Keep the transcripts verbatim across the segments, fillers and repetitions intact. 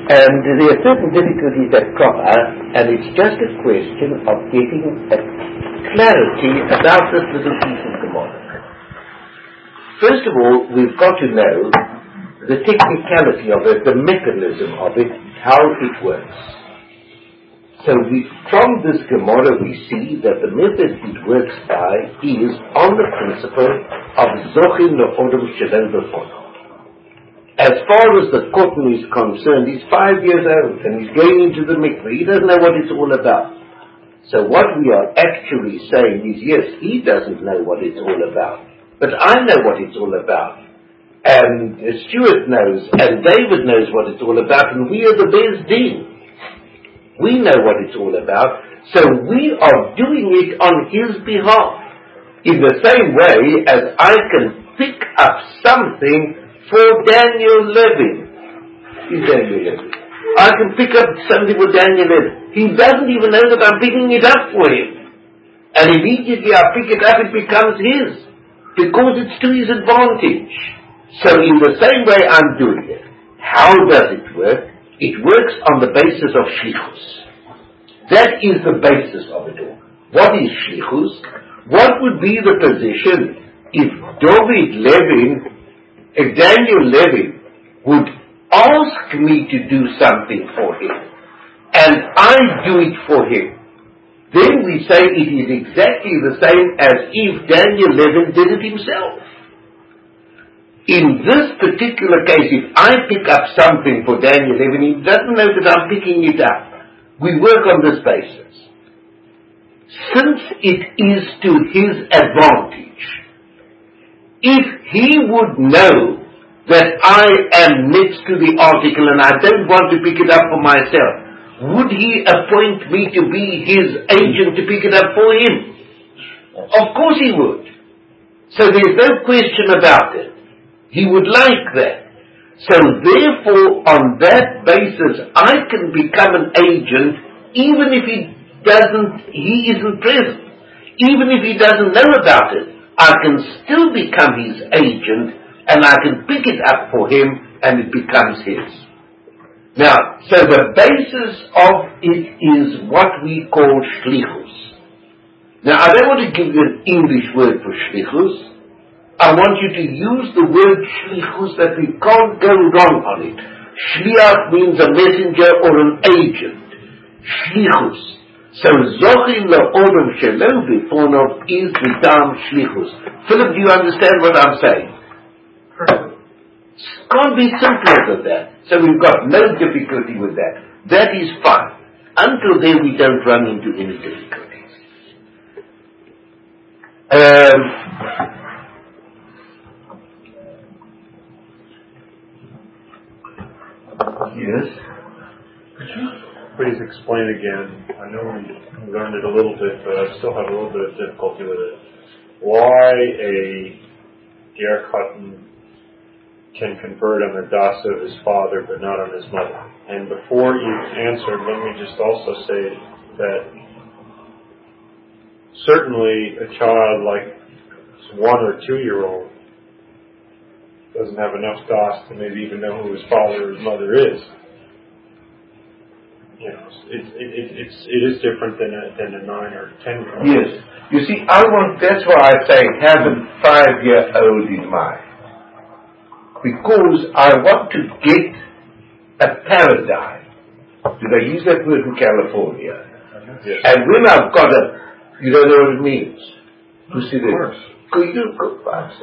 And there are certain difficulties that crop up, and it's just a question of getting a clarity about this little piece of Gemara. First of all, we've got to know the technicality of it, the mechanism of it, how it works. So we, from this Gemara we see that the method it works by is on the principle of Zochin Le'odom Shelo Befono. As far as the cotton is concerned, he's five years old and he's going into the mikveh. He doesn't know what it's all about. So what we are actually saying is, yes, he doesn't know what it's all about, but I know what it's all about. And Stuart knows, and David knows what it's all about, and we are the Beis Din. We know what it's all about, so we are doing it on his behalf. In the same way as I can pick up something for Daniel Levin. He's Daniel Levin. I can pick up something for Daniel Levin. He doesn't even know that I'm picking it up for him. And immediately I pick it up, it becomes his. Because it's to his advantage. So in the same way I'm doing it. How does it work? It works on the basis of shlichus. That is the basis of it all. What is shlichus? What would be the position if David Levin, if Daniel Levin would ask me to do something for him, and I do it for him? Then we say it is exactly the same as if Daniel Levin did it himself. In this particular case, if I pick up something for Daniel Levin, he doesn't know that I'm picking it up. We work on this basis. Since it is to his advantage, if he would know that I am next to the article and I don't want to pick it up for myself, would he appoint me to be his agent to pick it up for him? Of course he would. So there's no question about it. He would like that. So therefore, on that basis, I can become an agent even if he doesn't, he isn't present. Even if he doesn't know about it, I can still become his agent and I can pick it up for him and it becomes his. Now, so the basis of it is what we call shlichus. Now, I don't want to give you an English word for shlichus. I want you to use the word shlichus that we can't go wrong on it. Shliach means a messenger or an agent. Shlichus. So, Zochin Le'odom Shelo Befono is the term shlichus. Philip, do you understand what I'm saying? Can't be simpler than that. So we've got no difficulty with that. That is fine. Until then we don't run into any difficulties. Um, yes? Could you please explain again? I know we learned it a little bit, but I still have a little bit of difficulty with it. Why a Ger Chatan can convert on the dasa of his father but not on his mother. And before you answer, let me just also say that certainly a child like one or two year old doesn't have enough das to maybe even know who his father or his mother is. You know, it, it, it, it's, it is different than a, than a nine or ten year old. Yes. You see, I want, that's why I say have a five year old in mind. Because I want to get a paradigm. Do they use that word in California? Yes. And when I've got a, you don't know what it means. You see that? Could you go fast?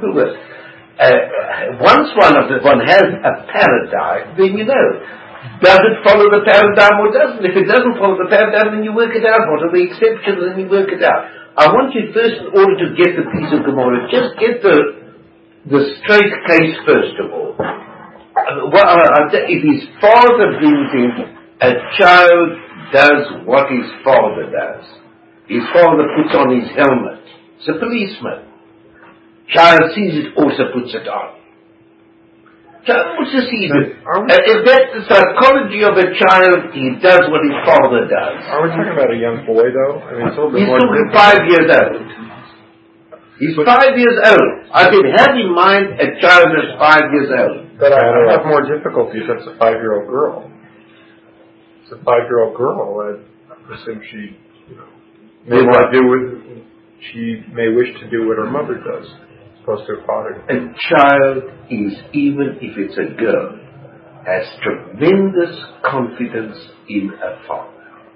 Once one of the one has a paradigm, then you know. Does it follow the paradigm or doesn't? If it doesn't follow the paradigm, then you work it out. What are the exceptions? Then you work it out. I want you first, in order to get the piece of Gemara, just get the the straight case first of all. Well, if his father brings him, a child does what his father does. His father puts on his helmet. It's a policeman. Child sees it, also puts it on. Child, what does he do? Uh, if that's the psychology of a child, he does what his father does. Are we talking about a young boy, though? I mean, it's a little bit He's more talking five years old. He's but, five years old. I can have in mind a child that's five years old. But I, I have more difficulties. That's a five-year-old girl. It's a five-year-old girl. I presume she, you know, may want to do with. She may wish to do what her mother does, as opposed to her father. A child is, even if it's a girl, has tremendous confidence in her father.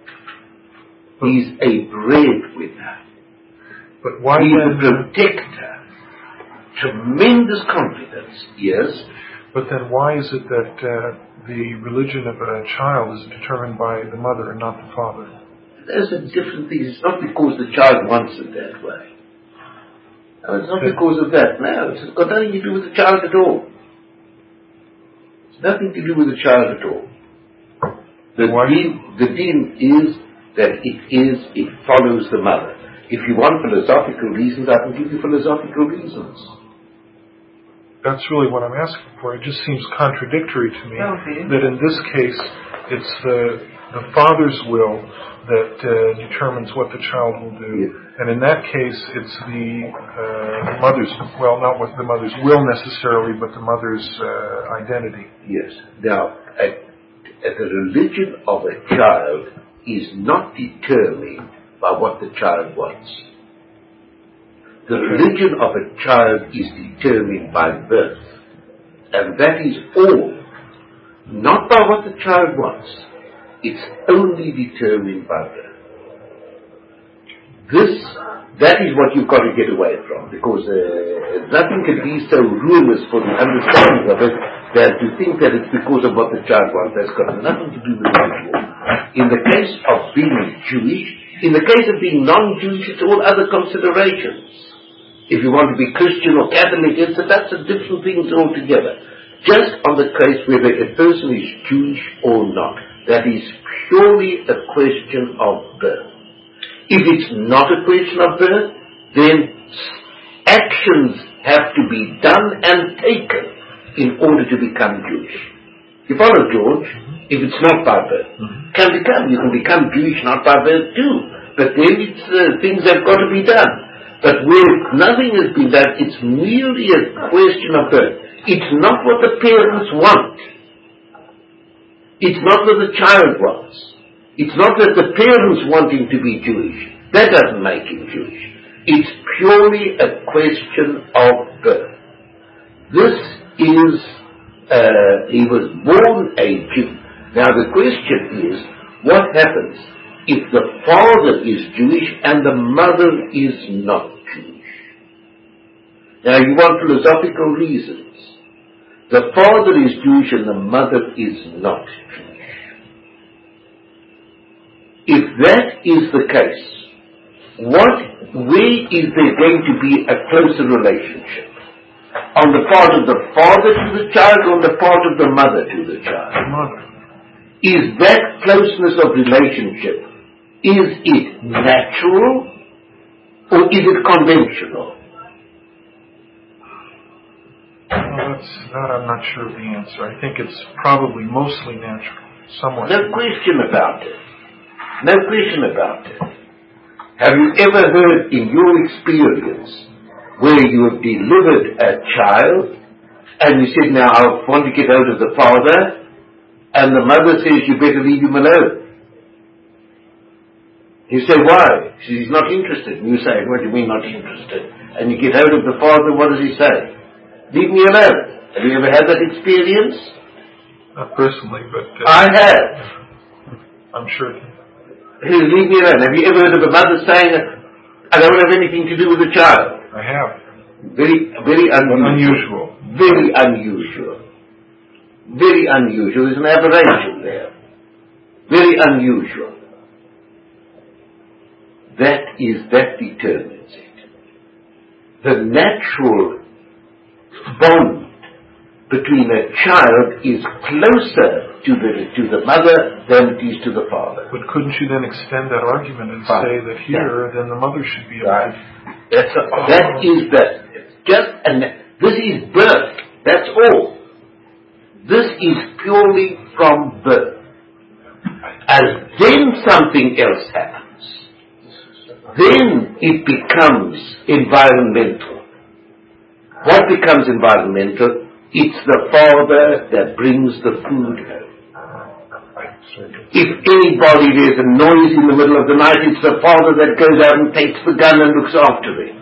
He's a breadwinner. But why He's then, a protector. Tremendous confidence, yes. But then why is it that uh, the religion of a child is determined by the mother and not the father? There's a different thing. It's not because the child wants it that way. No, it's not because of that. No, it's got nothing to do with the child at all. It's nothing to do with the child at all. The deen, the deen is that it is, it follows the mother. If you want philosophical reasons, I can give you philosophical reasons. That's really what I'm asking for. It just seems contradictory to me okay. that in this case, it's the, the father's will that uh, determines what the child will do. Yes. And in that case, it's the, uh, the mother's, well, not what the mother's will necessarily, but the mother's uh, identity. Yes. Now, a, a, the religion of a child is not determined by what the child wants. The religion of a child is determined by birth. And that is all. Not by what the child wants. It's only determined by birth. This, that is what you've got to get away from, because uh, nothing can be so ruinous for the understanding of it than to think that it's because of what the child wants. That's got nothing to do with it at all. In the case of being Jewish, in the case of being non-Jewish, it's all other considerations. If you want to be Christian or Catholic, it's, that's a different thing altogether. Just on the case whether a person is Jewish or not, that is purely a question of birth. If it's not a question of birth, then actions have to be done and taken in order to become Jewish. You follow, George? If it's not by birth. Mm-hmm. Can become. You can become Jewish not by birth too. But then it's uh, things have got to be done. But where nothing has been done, it's merely a question of birth. It's not what the parents want. It's not what the child wants. It's not that the parents want him to be Jewish. That doesn't make him Jewish. It's purely a question of birth. This is, uh, he was born a Jew. Now the question is, what happens if the father is Jewish and the mother is not Jewish? Now you want philosophical reasons. The father is Jewish and the mother is not Jewish. If that is the case, what way is there going to be a closer relationship? On the part of the father to the child or on the part of the mother to the child? Mother. Is that closeness of relationship, is it natural or is it conventional? Well, that's, that I'm not sure of the answer. I think it's probably mostly natural, somewhat. No question about it. No question about it. Have you ever heard in your experience where you have delivered a child and you said, now I want to get hold of the father, and the mother says you better leave him alone? You say, why? She says, he's not interested. And you say, what do you mean not interested? And you get hold of the father, what does he say? Leave me alone. Have you ever had that experience? Not personally, but... Uh, I have. I'm sure. Leave me alone. Have you ever heard of a mother saying, I don't have anything to do with the child? I have. Very, very unusual. unusual. Very unusual. Very unusual. There's an aberration there. Very unusual. That is, that determines it. The natural bond between a child is closer to the to the mother than it is to the father. But couldn't you then extend that argument and Fine. say that here, yeah. then the mother should be able right. to... That's a, oh. That is that. Just, and this is birth. That's all. This is purely from birth. And then something else happens. then it becomes environmental. What becomes environmental? It's the father that brings the food home. If anybody, there's a noise in the middle of the night, it's the father that goes out and takes the gun and looks after it.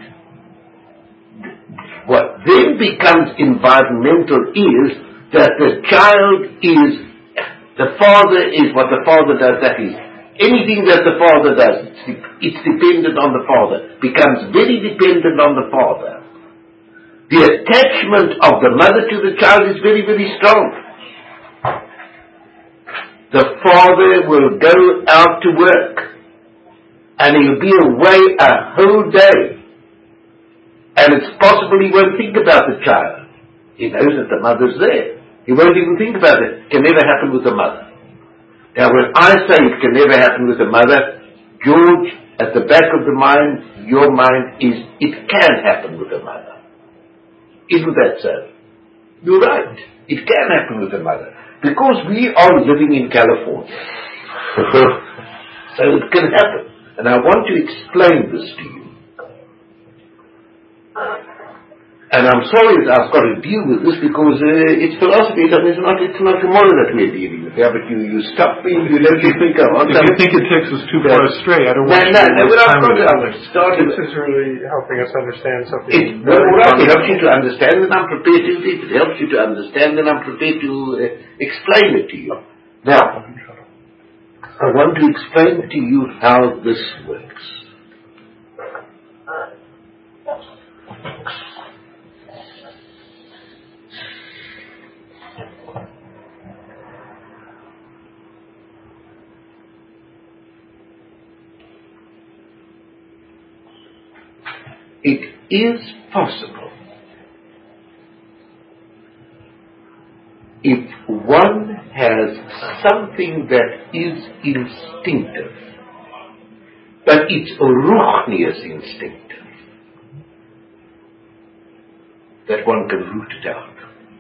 What then becomes environmental is that the child is, the father is what the father does, that is, anything that the father does, it's, it's dependent on the father, becomes very dependent on the father. The attachment of the mother to the child is very, very strong. The father will go out to work and he'll be away a whole day. And it's possible he won't think about the child. He knows that the mother's there. He won't even think about it. It can never happen with the mother. Now when I say it can never happen with the mother, George, at the back of the mind, your mind is, it can happen with the mother. Isn't that so? You're right. It can happen with the mother. Because we are living in California. So it can happen. And I want to explain this to you. And I'm sorry that I've got to deal with this because uh, it's philosophy. It's not, it's not tomorrow that we're dealing with. Yeah, but you, you stop me and you let me think of it. If you think it takes us too far astray, I don't want no, to... No, no, no, I've got to start. This is really helping us understand something. It's well, right. It helps you to understand and I'm prepared to it. It helps you to understand and I'm prepared to uh, explain it to you. Now, I want to explain to you how this works. It is possible if one has something that is instinctive, but it's ruchnius instinctive, that one can root it out.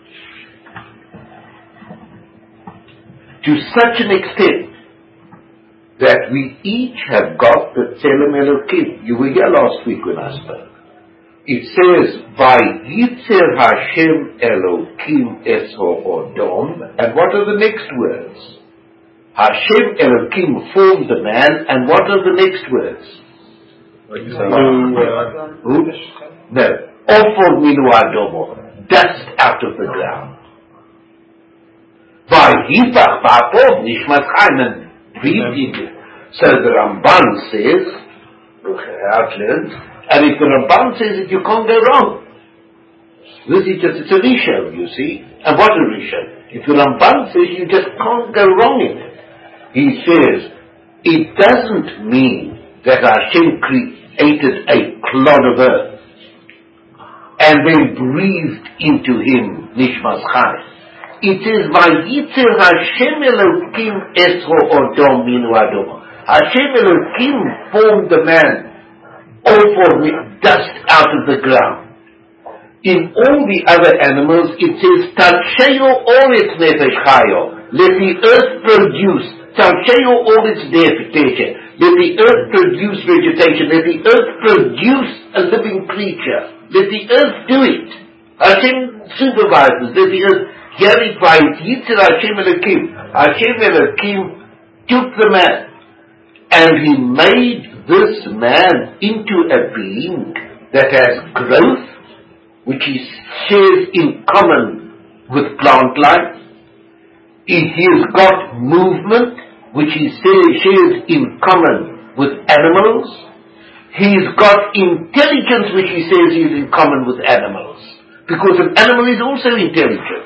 To such an extent that we each have got the Tzelem Elokim. You were here last week when I spoke. It says, Vayitzer Hashem Elokim es ha'odom, and what are the next words? Hashem Elokim formed the man, and what are the next words? Uh, no. Ofor minu adomo, dust out of the ground. Vayipach va'apov nishmat chaim, breathed into. So the Ramban says, outlands, and if the Ramban says it, you can't go wrong. This is just, it's a Rishon, you see. And what a Rishon. If the Ramban says, you just can't go wrong in it. He says, it doesn't mean that Hashem created a clod of earth and then breathed into him Nishmas Chaim. It says, Vayitzer Hashem Elokim es ha'odom minu adomo. Hashem Elokim formed the man, all for dust out of the ground. In all the other animals, it says, Talsheyo oretz nefesh chayo. Let the earth produce. Talsheyo oretz vegetation. Let the earth produce vegetation. Let the earth produce a living creature. Let the earth do it. Hashem supervises. Let the earth. Here it finds Yitzir Hashem Elokim. Hashem Elokim took the man and he made this man into a being that has growth, which he shares in common with plant life. He has got movement, which he shares in common with animals. He's got intelligence, which he says is in common with animals. Because an animal is also intelligent.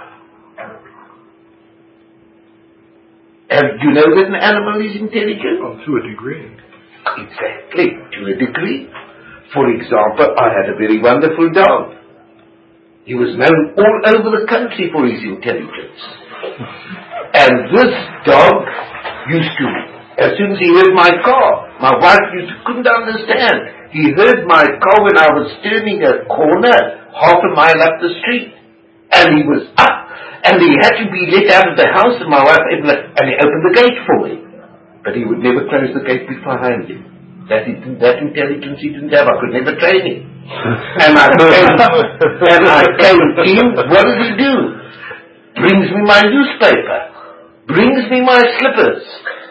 And do you know that an animal is intelligent? Oh, to a degree. Exactly, to a degree. For example, I had a very wonderful dog. He was known all over the country for his intelligence. And this dog used to, as soon as he heard my car, my wife used to, couldn't understand. He heard my car when I was turning a corner half a mile up the street. And he was up. And he had to be let out of the house, and my wife, and he opened the gate for me. But he would never close the gate behind him. That, it, that intelligence he didn't have. I could never train him. and I came, and I came in, what does he do? Brings me my newspaper. Brings me my slippers.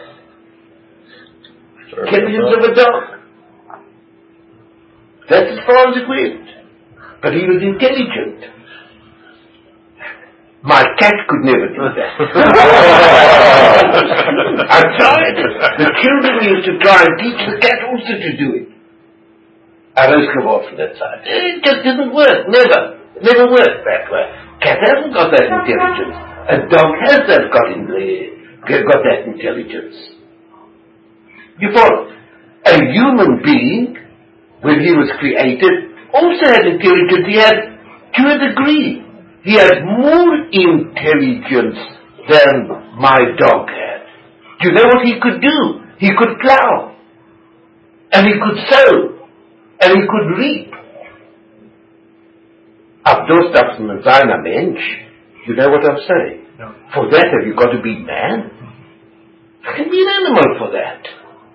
Intelligence of a dog. That's as far as it went. But he was intelligent. My cat could never do that. I tried it. The children used to try and teach the cat also to do it. I rose come off from that side. It just didn't work. Never. It never worked that way. Cat hasn't got that intelligence. A dog has that got in there, got that intelligence. You follow? A human being, when he was created, also had intelligence. He had, to a degree, he had more intelligence than my dog had. Do you know what he could do? He could plow. And he could sow. And he could reap. Ab das darfst du mit seiner Mensch. You know what I'm saying? No. For that have you got to be man? You can be an animal for that.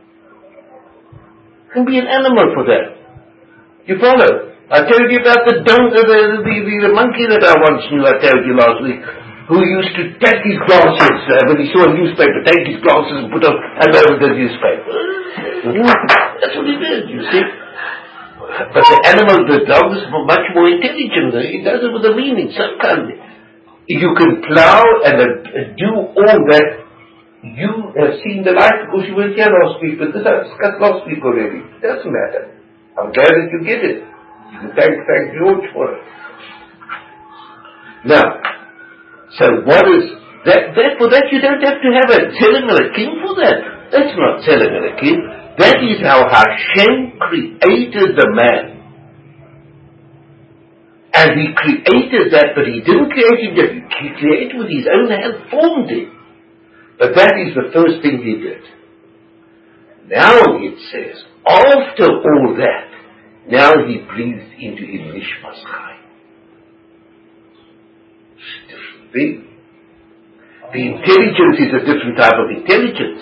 You can be an animal for that. You follow? I told you about the don- the, the, the, the monkey that I once knew, I told you last week, who used to take his glasses, uh, when he saw a newspaper, take his glasses and put on, hand over the newspaper. That's what he did, you see. But the animal, the dog is much more intelligent. He does it with a meaning, some kind of. You can plow and uh, do all that. You have seen the light because you weren't here last week, but this I discussed last week already. It doesn't matter. I'm glad that you get it. You can thank, thank George for it. Now, so what is that, that? For that you don't have to have a Tzelem Elokim for that. That's not Tzelem Elokim. That is how Hashem created the man. And he created that, but he didn't create it, he created with his own hand, formed it. But that is the first thing he did. Now it says, after all that, now he breathed into him Nishmas Chaim. It's a different thing. The intelligence is a different type of intelligence.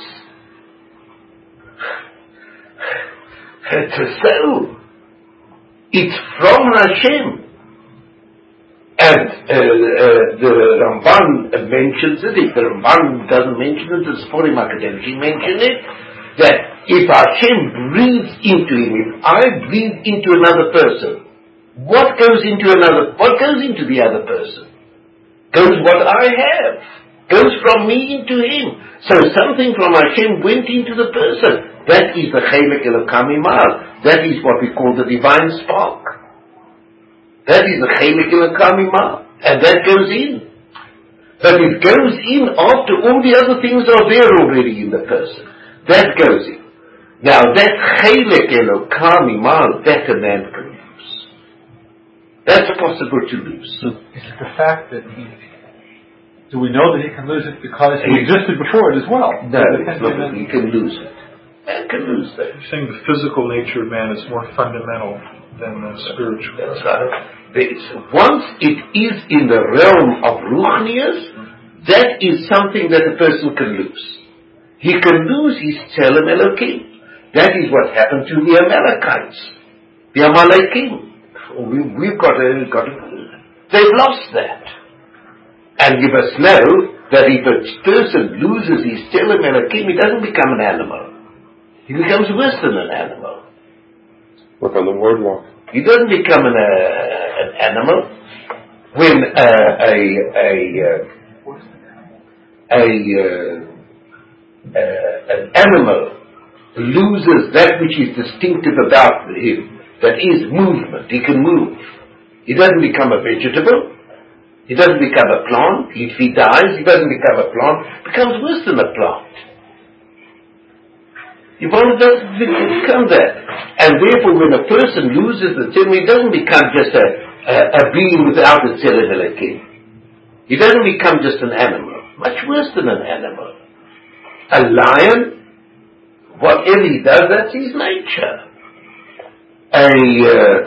It's a soul. It's from Hashem. And uh, uh, the Ramban mentions it. If the Ramban doesn't mention it, the Sforim Akademically mention it. That if Hashem breathes into him, if I breathe into another person, what goes into another? What goes into the other person? Goes what I have. Goes from me into him. So something from Hashem went into the person. That is the Chelek Elokam Imal. That is what we call the divine spark. That is the Chelek Elokam Imal. And that goes in. But it goes in after all the other things are there already in the person. That goes in. Now that Chelek Elokam Imal, that a man can lose. That's possible to lose. So is it the fact that he, do we know that he can lose it because he existed before it as well? No, it's not that he can lose it. Man can lose that. You're saying the physical nature of man is more fundamental than the spiritual. That's right. Once it is in the realm of Ruchnius, that is something that a person can lose. He can lose his Tzelem Elokim. That is what happened to the Amalekites. The Amalekim. We, we've got to, got to, they've lost that. And you must know that if a person loses his Tzelem Elokim, he doesn't become an animal. He becomes worse than an animal. Look on the word law. He doesn't become an, uh, an animal. When uh, a a uh, a uh, uh, an animal loses that which is distinctive about him, that is movement. He can move. He doesn't become a vegetable. He doesn't become a plant. If he dies, he doesn't become a plant. He becomes worse than a plant. You want to become that. And therefore, when a person loses the Tzelem, he doesn't become just a, a, a being without a Tzelem Elokim. He doesn't become just an animal. Much worse than an animal. A lion, whatever he does, that's his nature. A, uh,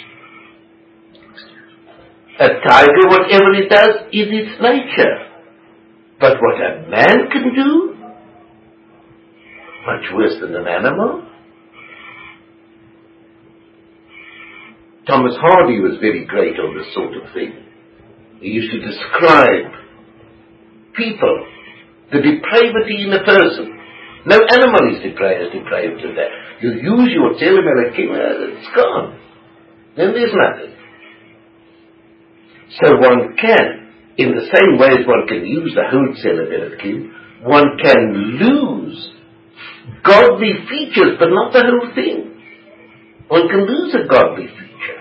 a tiger, whatever he does, is its nature. But what a man can do, much worse than an animal. Thomas Hardy was very great on this sort of thing. He used to describe people, the depravity in a person. No animal is depraved, depraved to that. You use your telemelechin, it's gone. Then there's nothing. So one can, in the same way as one can use the whole telemelechin, one can lose godly features, but not the whole thing. One can lose a godly feature.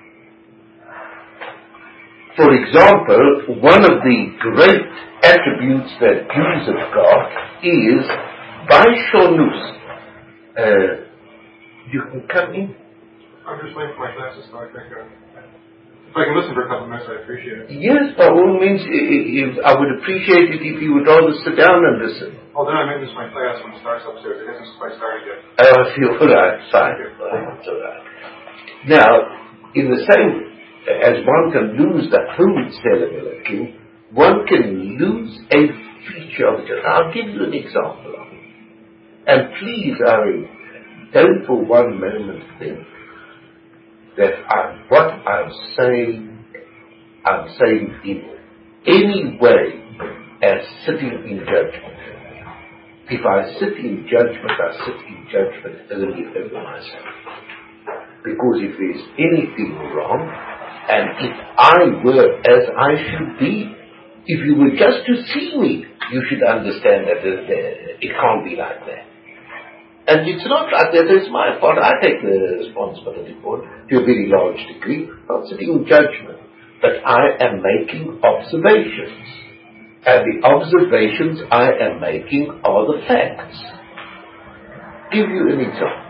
For example, one of the great attributes that Jews have got is Baishonus. Uh, you can come in. I'm just waiting for my glasses, so I think uh, if I can listen for a couple minutes, I appreciate it. Yes, by all means, I, I would appreciate it if you would rather sit down and listen. Oh, then I may miss my class when it starts upstairs. It hasn't quite started yet. Oh, I feel all right, fine. That's all right. Now, in the same as one can lose the whole cerebellum, one can lose a feature of it. I'll give you an example of it. And please, Ari, don't for one moment think that I'm, what I'm saying, I'm saying in any way as sitting in judgment. If I sit in judgment, I sit in judgment only over myself. Because if there's anything wrong, and if I were as I should be, if you were just to see me, you should understand that it can't be like that. And it's not like that, it's my fault. I take the responsibility for it to a very large degree. I'm not sitting in judgment, but I am making observations. And the observations I am making are the facts. Give you an example.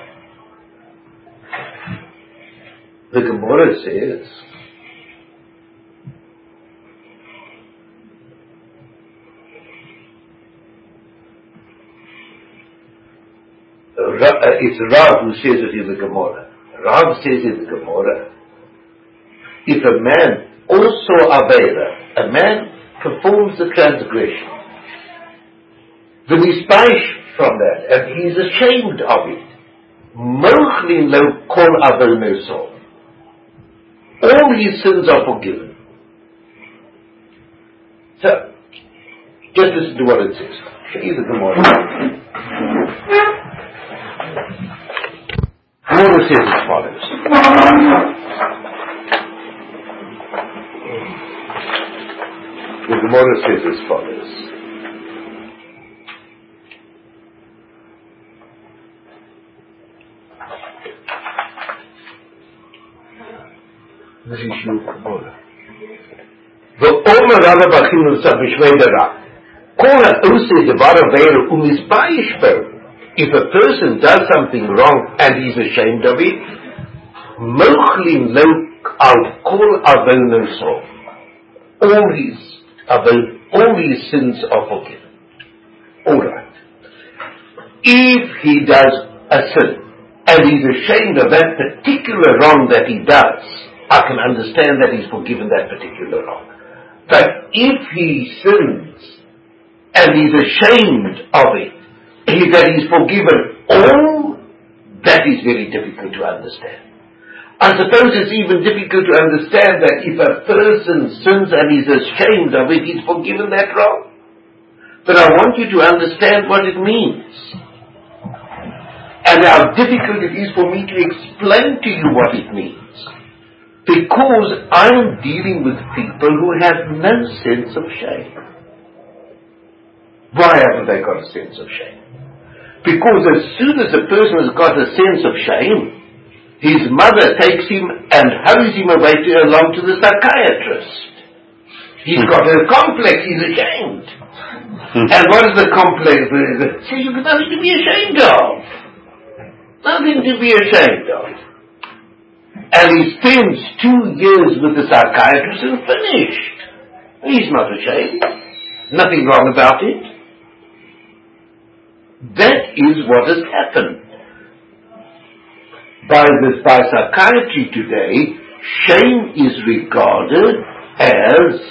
The Gemara says, it's Rav who says it in the Gemara. Rav says in the Gemara, if a man also avera, a man performs the transgression, the mispaish from that, and he is ashamed of it, mochlin lo kol avonoso, all his sins are forgiven. So, just listen to what it says. Here's the Gemara. Gemara says as follows. The Gemara says as follows. This is your Gemara. V'omer Rava b'chinu tzah b'shvei dara. Kol ha'oseh devar aveira u'mizbayish bo. If a person does something wrong and he's ashamed of it, mochlin lo al kol avonoso. All his all his sins are forgiven. All right. If he does a sin and he's ashamed of that particular wrong that he does, I can understand that he's forgiven that particular wrong. But if he sins and he's ashamed of it, that he's forgiven all, that is very difficult to understand. I suppose it's even difficult to understand that if a person sins and is ashamed of it, he's forgiven that wrong. But I want you to understand what it means. And how difficult it is for me to explain to you what it means. Because I'm dealing with people who have no sense of shame. Why haven't they got a sense of shame? Because as soon as a person has got a sense of shame, his mother takes him and hurries him away to, along to the psychiatrist. He's got a complex, he's ashamed. And what is the complex? So you've got nothing to be ashamed of. Nothing to be ashamed of. And he spends two years with the psychiatrist and finished. He's not ashamed. Nothing wrong about it. That is what has happened. By this, by psychiatry today, shame is regarded as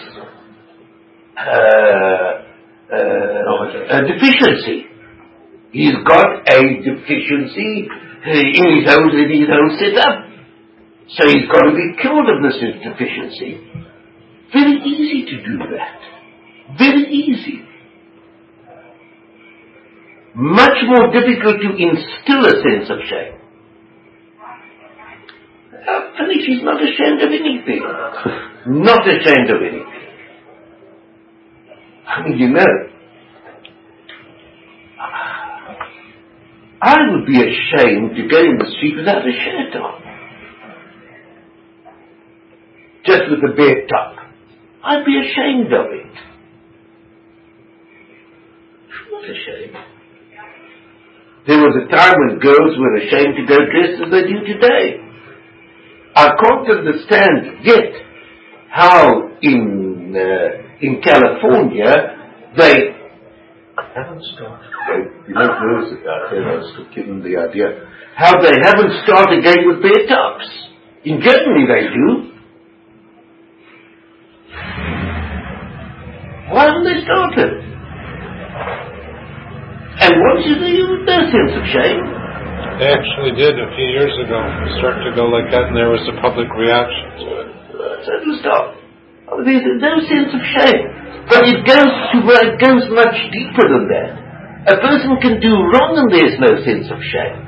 uh, uh, a deficiency. He's got a deficiency in his own, in his own setup. So he's got to be cured of this deficiency. Very easy to do that. Very easy. Much more difficult to instill a sense of shame. Uh, finish, he's not ashamed of anything. Not ashamed of anything. I mean, you know, I would be ashamed to go in the street without a shirt on. Just with a bare top. I'd be ashamed of it. I'm not ashamed. There was a time when girls were ashamed to go dressed as they do today. I can't understand yet how in uh, in California they haven't started. You know, girls out there, I was given the idea how they haven't started going with bare tops. In Germany, they do. Why haven't they started? And what should they do with no sense of shame? They actually did a few years ago. Start to go like that, and there was a public reaction to it. So to stop. Oh, there's no sense of shame. But it goes to it goes much deeper than that. A person can do wrong and there's no sense of shame.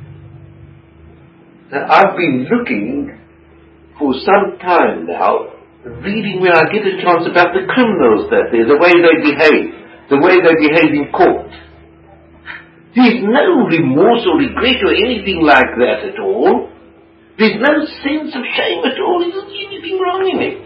Now, I've been looking for some time now, reading where I get a chance about the criminals that there, the way they behave, the way they behave in court. There's no remorse or regret or anything like that at all. There's no sense of shame at all. He doesn't see anything wrong in it.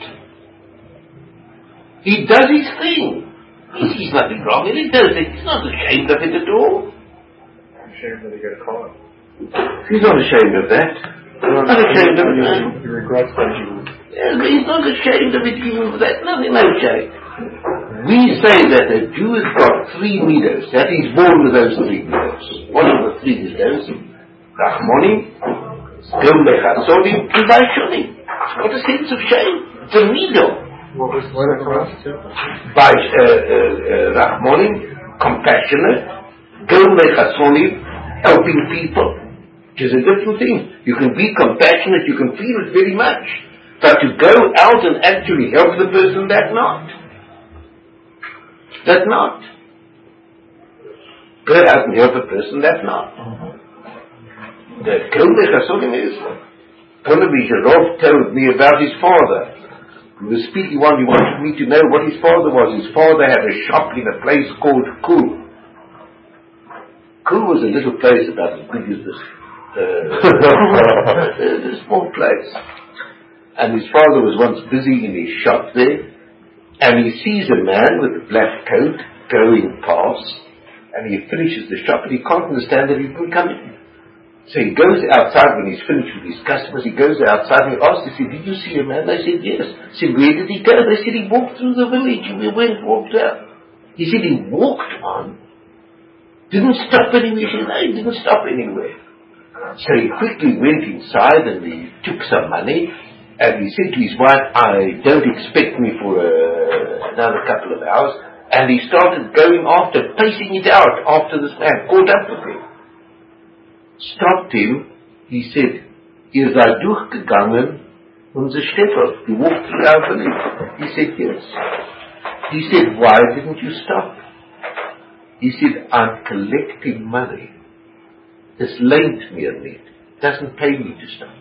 He does his thing. He sees nothing wrong in it, does he? He's not ashamed of it at all. Ashamed that he got caught. He's not ashamed of that. Not ashamed of it. He regrets that he was. Yes, but he's not ashamed of it even for that. Nothing, no shame. We say that a Jew has got three midos, that he's born with those three midos. What are the three midos? Rachmonim, Gom Lechasonim, and Baishonim. It's got a sense of shame. It's a mido. What was what it was to? By uh, uh, uh, Rachmonim, compassionate. Gom Lechasonim, helping people. Which is a different thing. You can be compassionate, you can feel it very much. But to go out and actually help the person, that's not. That's not. Go out and help a person, that's not. The Kolech Hasodim is. Ponevi Zherov told me about his father. He was speaking one, he wanted me to know what his father was. His father had a shop in a place called Kul. Kul was a little place about as big as this. Uh, a small place. And his father was once busy in his shop there. And he sees a man with a black coat going past, and he finishes the shop, and he can't understand that he didn't come in. So he goes outside when he's finished with his customers. He goes outside and he asks, he said, "Did you see a man?" They said, "Yes." He said, "Where did he go?" They said, "He walked through the village." And we went, walked out. He said, "He walked on, didn't stop anywhere." He said, "No, he didn't stop anywhere." So he quickly went inside and he took some money. And he said to his wife, "I don't expect me for uh, another couple of hours." And he started going after, pacing it out after this man, caught up with him. Stopped him. He said, "Ihr seid durchgegangen, unser Städter." He walked through our village. He said, "Yes." He said, "Why didn't you stop?" He said, "I'm collecting money. This lent me a net. Doesn't pay me to stop.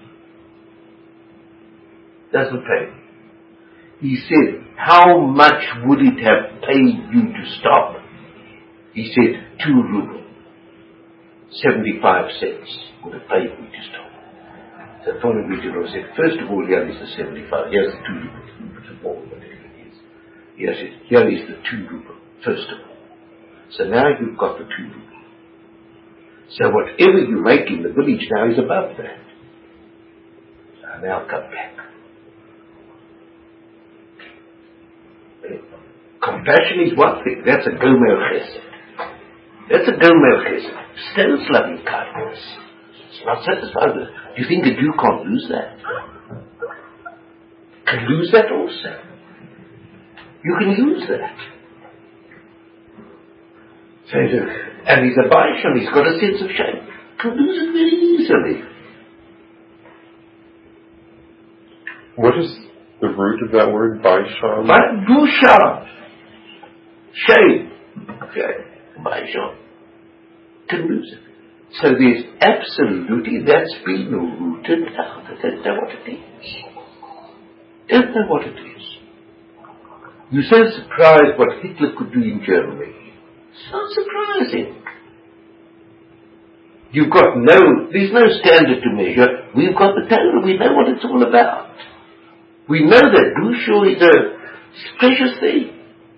Doesn't pay." He said, "How much would it have paid you to stop?" He said, two ruble. seventy-five cents would have paid me to stop. So Ponevi Zherov said, "First of all, here is the seventy-five. Here's the two ruble. More, whatever it is. He said, here is the two ruble, first of all. So now you've got the two ruble. So whatever you make in the village now is above that. So now come back. Compassion is one thing. That's a gomer chesed. That's a gomer chesed. Still loving kindness. It's not satisfied with it. Do you think a Jew can't lose that? Can lose that also. You can lose that. So, and he's a Baishon, he's got a sense of shame. Can lose it very easily. What is the root of that word, Vaisham? Busha. Shame. Okay. Vaisham. To lose it. So there's absolutely, that's been rooted out. I don't know what it is. Don't know what it is. You're so surprised what Hitler could do in Germany. It's not surprising. You've got no, there's no standard to measure. We've got the Torah. We know what it's all about. We know that Busha is a precious thing.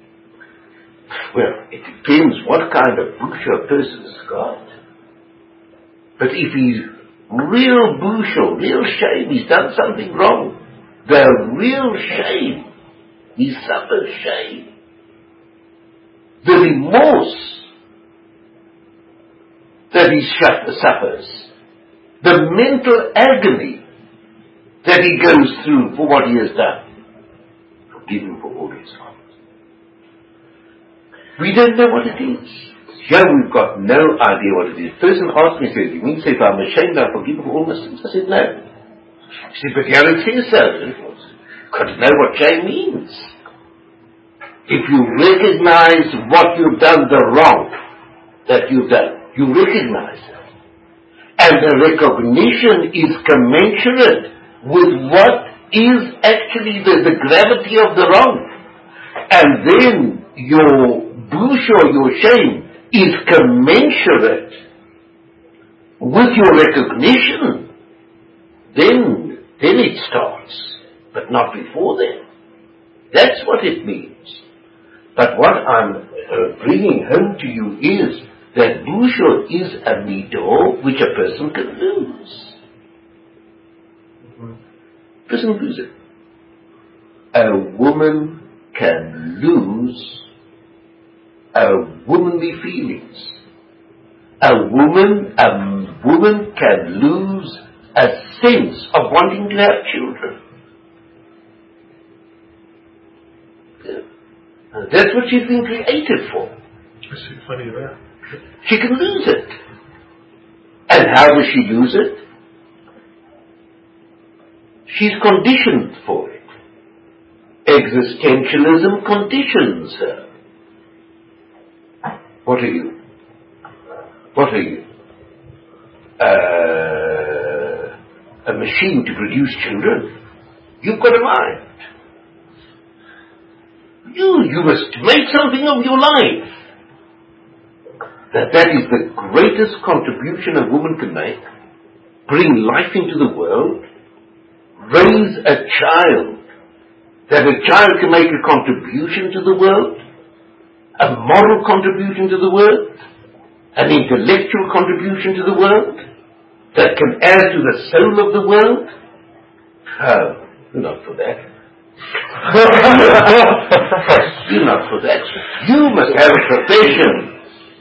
Well, it depends what kind of Busha a person's got. But if he's real Busha, real shame, he's done something wrong. The real shame. He suffers shame. The remorse that he suffers. The mental agony that he goes through for what he has done. Forgive him for all his faults. We don't know what it is. Here we've got no idea what it is. The person asked me, said, you mean to say if I'm ashamed, I'm forgiven for all my sins? I said, no. He said, but here it says so. You've got to know what shame means. If you recognize what you've done, the wrong that you've done, you recognize it. And the recognition is commensurate with what is actually the, the gravity of the wrong. And then your busha, your shame, is commensurate with your recognition. Then, then it starts, but not before then. That's what it means. But what I'm uh, bringing home to you is that busha is a midah which a person can lose. A person can lose it. A woman can lose a womanly feelings. A woman, a woman can lose a sense of wanting to have children. And that's what she's been created for. I see plenty of that. She can lose it. And how does she lose it? She's conditioned for it. Existentialism conditions her. What are you? What are you? Uh, a machine to produce children? You've got a mind. You, you must make something of your life. That that is the greatest contribution a woman can make. Bring life into the world. Raise a child. That a child can make a contribution to the world. A moral contribution to the world. An intellectual contribution to the world. That can add to the soul of the world. Oh, not for that. You're not for that. You must have a profession.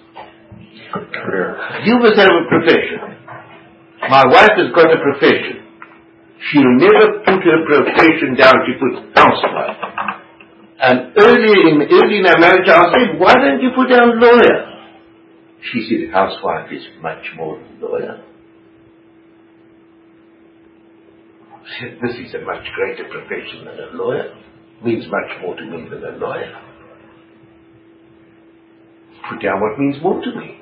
You must have a profession. My wife has got a profession. She'll never put her profession down. She puts housewife. And early in, early in our marriage, I said, why don't you put down lawyer? She said, housewife is much more than lawyer. I said, this is a much greater profession than a lawyer. Means much more to me than a lawyer. Put down what means more to me.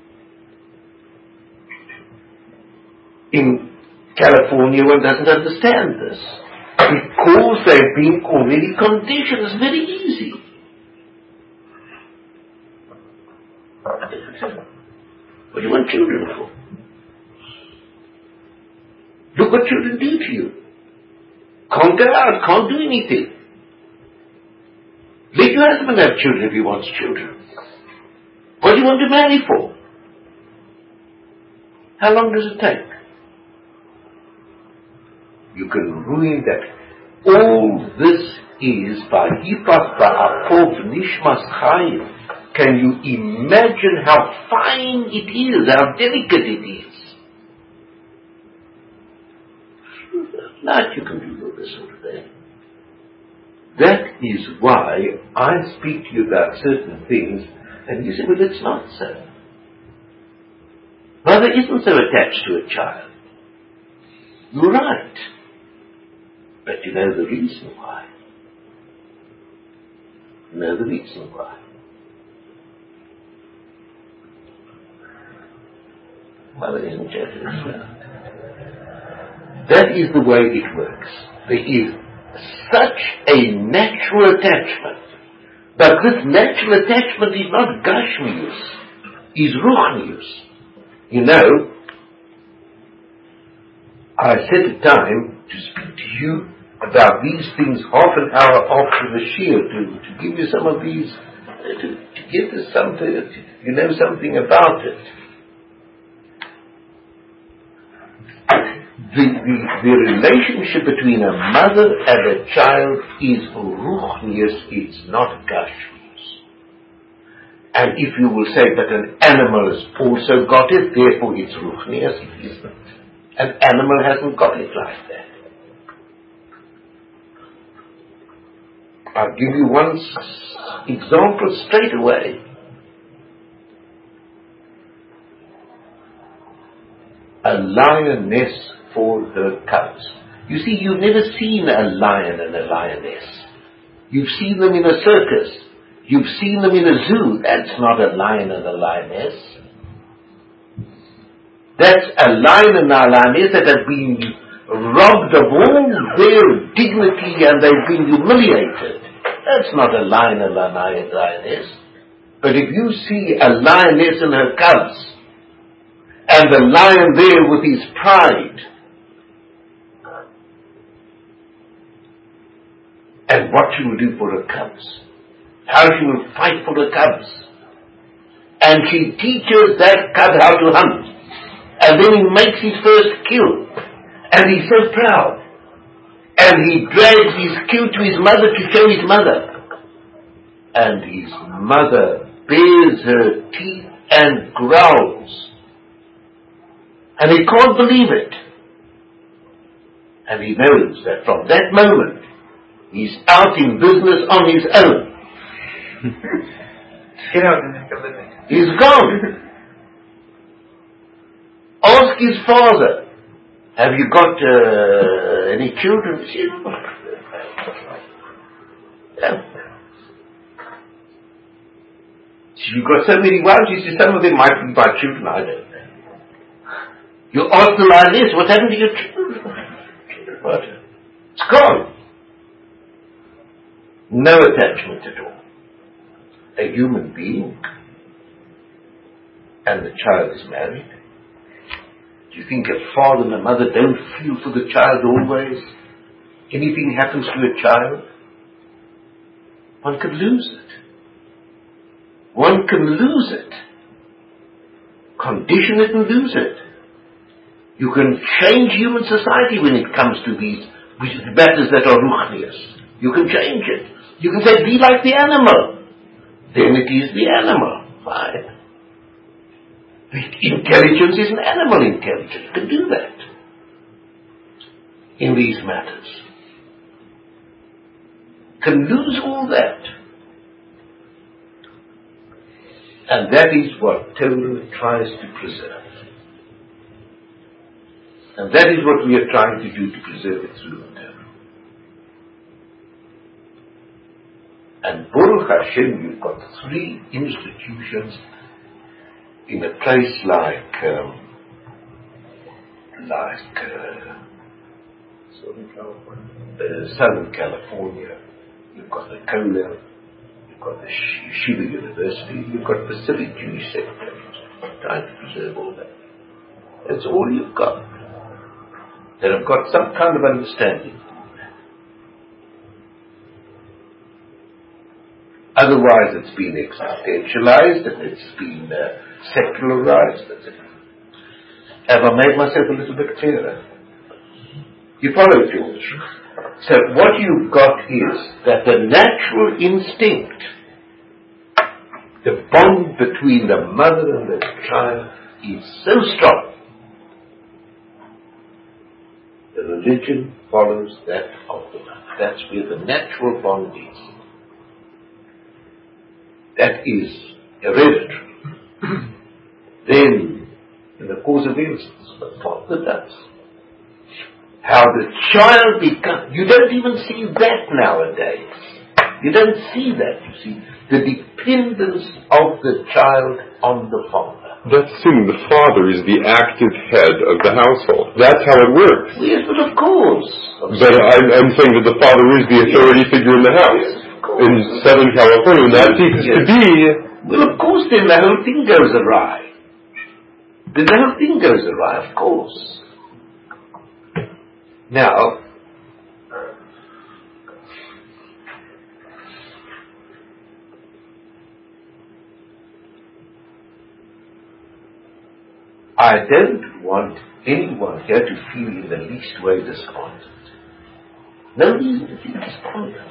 In California, one doesn't understand this. Because they've been already conditioned. It's very easy. What do you want children for? Look what children do to you. Can't go out, can't do anything. Let your husband have children if he wants children. What do you want to marry for? How long does it take? You can ruin that. All this is by Hipas Ba'akov Nishmas Chayim. Can you imagine how fine it is, how delicate it is? Not you can do all this sort of thing. That is why I speak to you about certain things, and you say, well, it's not so. Mother isn't so attached to a child. You're right. But you know the reason why. You know the reason why. Mother isn't jealous. That is the way it works. There is such a natural attachment. But this natural attachment is not Gashmius, is Ruchnius. You know, I set a time to speak to you about these things half an hour after the Shir, to, to give you some of these, uh, to, to get us something, to, you know something about it. The, the, the relationship between a mother and a child is Ruchnius, it's not Gashmius. And if you will say that an animal has also got it, therefore it's Ruchnius, it isn't. An animal hasn't got it like that. I'll give you one s- example straight away. A lioness for her cubs. You see, you've never seen a lion and a lioness. You've seen them in a circus. You've seen them in a zoo. That's not a lion and a lioness. That's a lion and a lioness that have been robbed of all their dignity and they've been humiliated. That's not a lion and a lioness. But if you see a lioness and her cubs, and the lion there with his pride, and what she will do for her cubs, how she will fight for her cubs, and she teaches that cub how to hunt, and then he makes his first kill, and he's so proud, and he drags his kill to his mother to show his mother, and his mother bares her teeth and growls, and he can't believe it, and he knows that from that moment he's out in business on his own. He's gone. Ask his father, have you got uh, any children? Yeah. You've got so many wives, you see, some of them might be my children, I don't know. You ask the lioness, what happened to your children? What? It's gone. No attachment at all. A human being, and the child is married. Do you think a father and a mother don't feel for the child always? Anything happens to a child, one could lose it. One can lose it. Condition it and lose it. You can change human society when it comes to these matters that are ruchnius. You can change it. You can say, be like the animal. Then it is the animal. Fine. The intelligence is an animal intelligence. You can do that in these matters. Can lose all that. And that is what Torah tries to preserve. And that is what we are trying to do to preserve it through the Torah. And Baruch Hashem, you've got three institutions in a place like um, like uh, Southern California. Uh, Southern California. You've got the Kollel, you've got the Yeshiva University, you've got Pacific Jewish Seminary. Trying to preserve all that. That's all you've got. That have got some kind of understanding. Otherwise it's been existentialized and it's been uh, secularized. Have I made myself a little bit clearer? You follow, George? So what you've got is that the natural instinct, the bond between the mother and the child is so strong. The religion follows that of the mother. That's where the natural bond is. That is hereditary. Then, in the course of instance, the father does. how the child becomes, you don't even see that nowadays. You don't see that, you see. The dependence of the child on the father. That's assuming the father is the active head of the household. That's how it works. Yes, but of course. But I'm, I'm saying that the father is the authority figure in the house. Yes, of course. In Southern California, and that seems Yes. to be... Well, of course, then the whole thing goes awry. Then the whole thing goes awry, of course. Now, I don't want anyone here to feel in the least way despondent. No reason to feel despondent.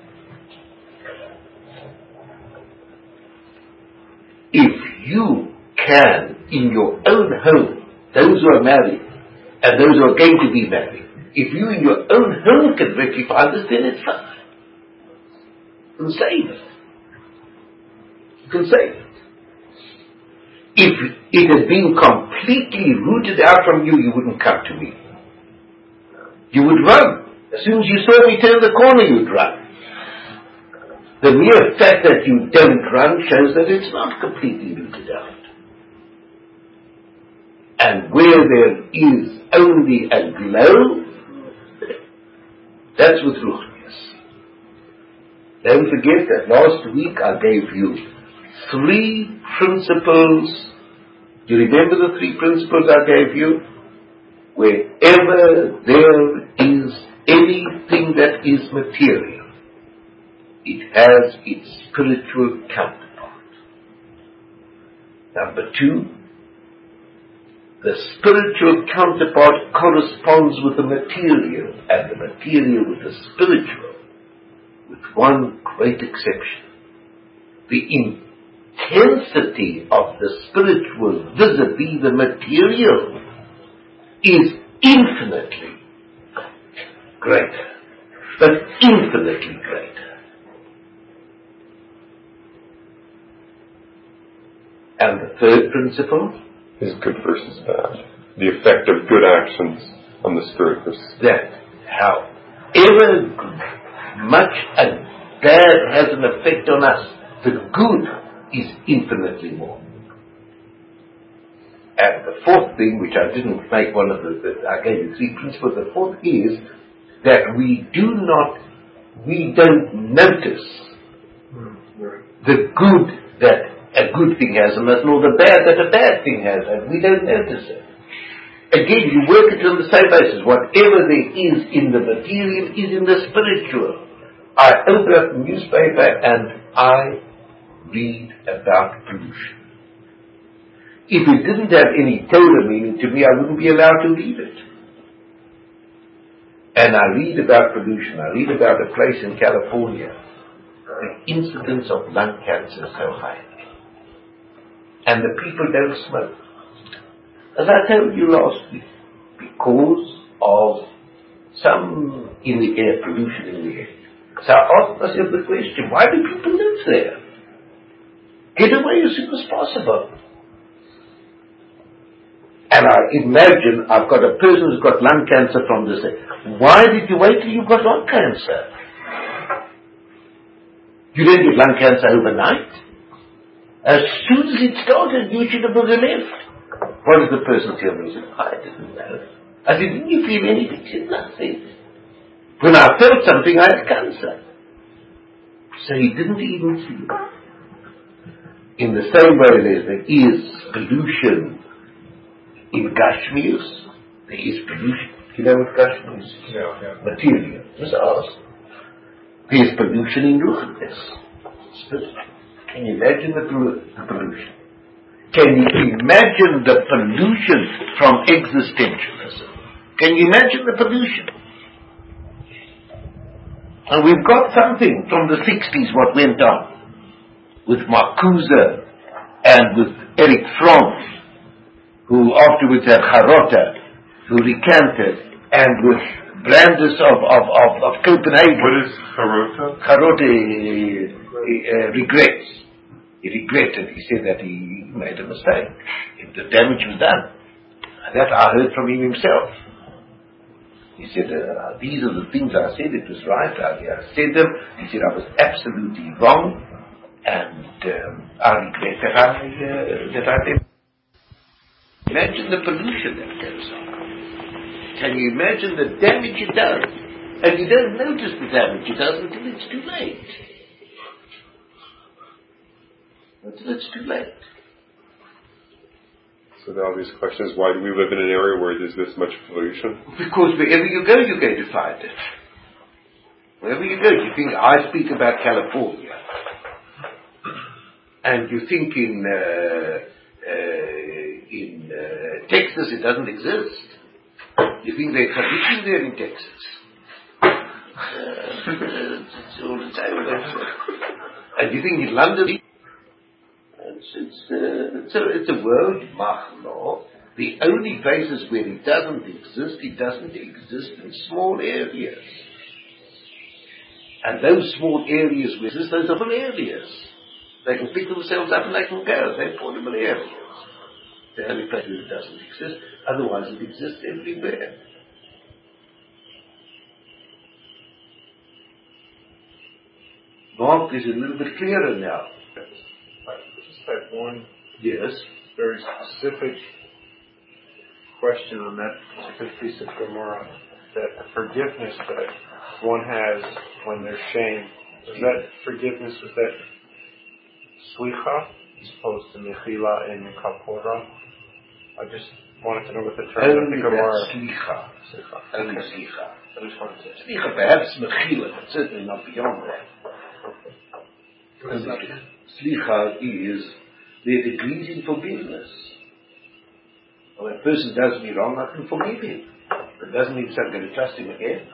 If you can, in your own home, those who are married and those who are going to be married, if you in your own home can rectify this, then it's fine. You can save it. You can save it. If it had been completely rooted out from you, you wouldn't come to me. You would run. As soon as you saw me turn the corner, you'd run. The mere fact that you don't run shows that it's not completely rooted out. And where there is only a glow, that's with ruchnius. Don't forget that last week I gave you three principles. Do you remember the three principles I gave you? Wherever there is anything that is material, it has its spiritual counterpart. Number two, the spiritual counterpart corresponds with the material, and the material with the spiritual, with one great exception. The intensity of the spiritual vis-a-vis the material is infinitely greater, but infinitely greater. And the third principle is good versus bad. The effect of good actions on the spirit versus that however much a bad has an effect on us, the good is infinitely more. And the fourth thing, which I didn't make one of the, the I gave you three principles, the fourth is that we do not, we don't notice the good that a good thing has on us, nor the bad that a bad thing has, and we don't notice it. Again, you work it on the same basis. Whatever there is in the material is in the spiritual. I open up the newspaper and I read about pollution. If it didn't have any Torah meaning to me, I wouldn't be allowed to read it. And I read about pollution. I read about a place in California. The incidence of lung cancer is so high. And the people don't smoke. As I told you last week, because of some in the air, pollution in the air. So I asked myself the question, why do people live there? Get away as soon as possible. And I imagine I've got a person who's got lung cancer from this. Why did you wait till you got lung cancer? You didn't get lung cancer overnight. As soon as it started, you should have left. What did the person tell me? He said, I didn't know. I said, didn't you feel anything? He said, nothing. When I felt something, I had cancer. So he didn't even feel it. In the same way there is pollution in Gashmius, there is pollution. You know what Gashmius is? Yeah, yeah. Material. Just ask. There is pollution in Ruchnis. Spirit. Can you imagine the, the pollution? Can you imagine the pollution from existentialism? Can you imagine the pollution? And we've got something from the sixties what went on with Marcuse and with Eric Fromm, who afterwards had Charota, who recanted, and with Brandis of, of, of, of Copenhagen. What is Charota? Charota uh, regrets. He regretted. He said that he made a mistake. The damage was done. That I heard from him himself. He said, uh, these are the things I said, it was right, I, I said them. He said, I was absolutely wrong, and um, I regret that I, uh, that I did. Imagine the pollution that goes on. Can you imagine the damage it does? And you don't notice the damage it does until it's too late. Until it's too late. So the obvious question is, why do we live in an area where there's this much pollution? Because wherever you go, you're going to find it. Wherever you go, you think, I speak about California. And you think in, uh, uh, in uh, Texas it doesn't exist. You think they're conditioned there in Texas. Uh, it's all the time. And you think in London, it's, it's, uh, it's, a, it's a world machno. The only places where it doesn't exist, it doesn't exist in small areas. And those small areas where it exists, those are little areas. They can pick themselves up and they can go. They're portable areas. The only place where it doesn't exist. Otherwise it exists everywhere. Mark is a little bit clearer now. I just had one Yes. very specific question on that particular piece of Gemara, that the forgiveness that one has when there's shame, is that forgiveness, is that slicha as opposed to mechila and kapora? I just wanted to know what the term of the Gemara. Slicha. Slicha. Only slicha. I just wanted to say. Slicha, perhaps mechila, but certainly not beyond that. Slicha is their degrees in forgiveness. When a person does me wrong, I can forgive him. But it doesn't mean I'm going to trust him again.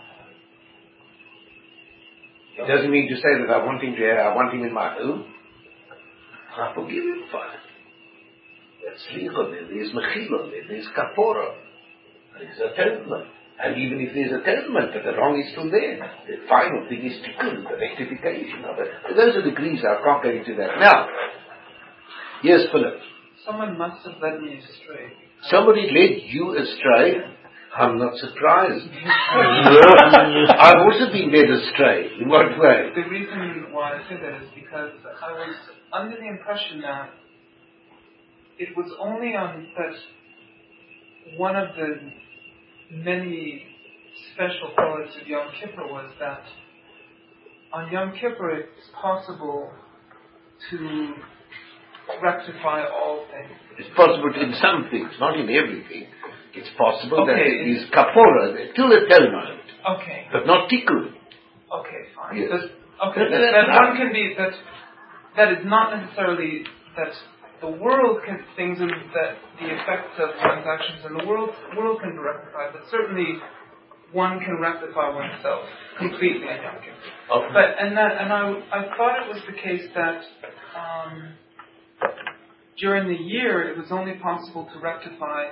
It doesn't mean to say that I want him to, I want him in my home. I forgive him for it. There's slicha there, there's mechila there, there's kapora, there's atonement. And even if there's atonement, but the wrong is still there. The final thing is tikkun, the rectification of it. So those are degrees, I can't go into that now. Yes, Philip. Someone must have led me astray. Somebody led you astray? I'm not surprised. I've also been led astray. In what way? The reason why I say that is because I was under the impression that it was only on that one of the many special qualities of Yom Kippur was that on Yom Kippur it's possible to rectify all things. It's possible in some things, not in everything. It's possible okay, that it is kapora, till atonement. Okay. But not tikkun. Okay, fine. Yes. That's, okay, That, that, that that one can be, that that is not necessarily that the world can, things and that the effects of one's actions in the world, world can be rectified, but certainly one can rectify oneself completely in Yom Kippur. Okay. But, and that, and I, I thought it was the case that, um, during the year, it was only possible to rectify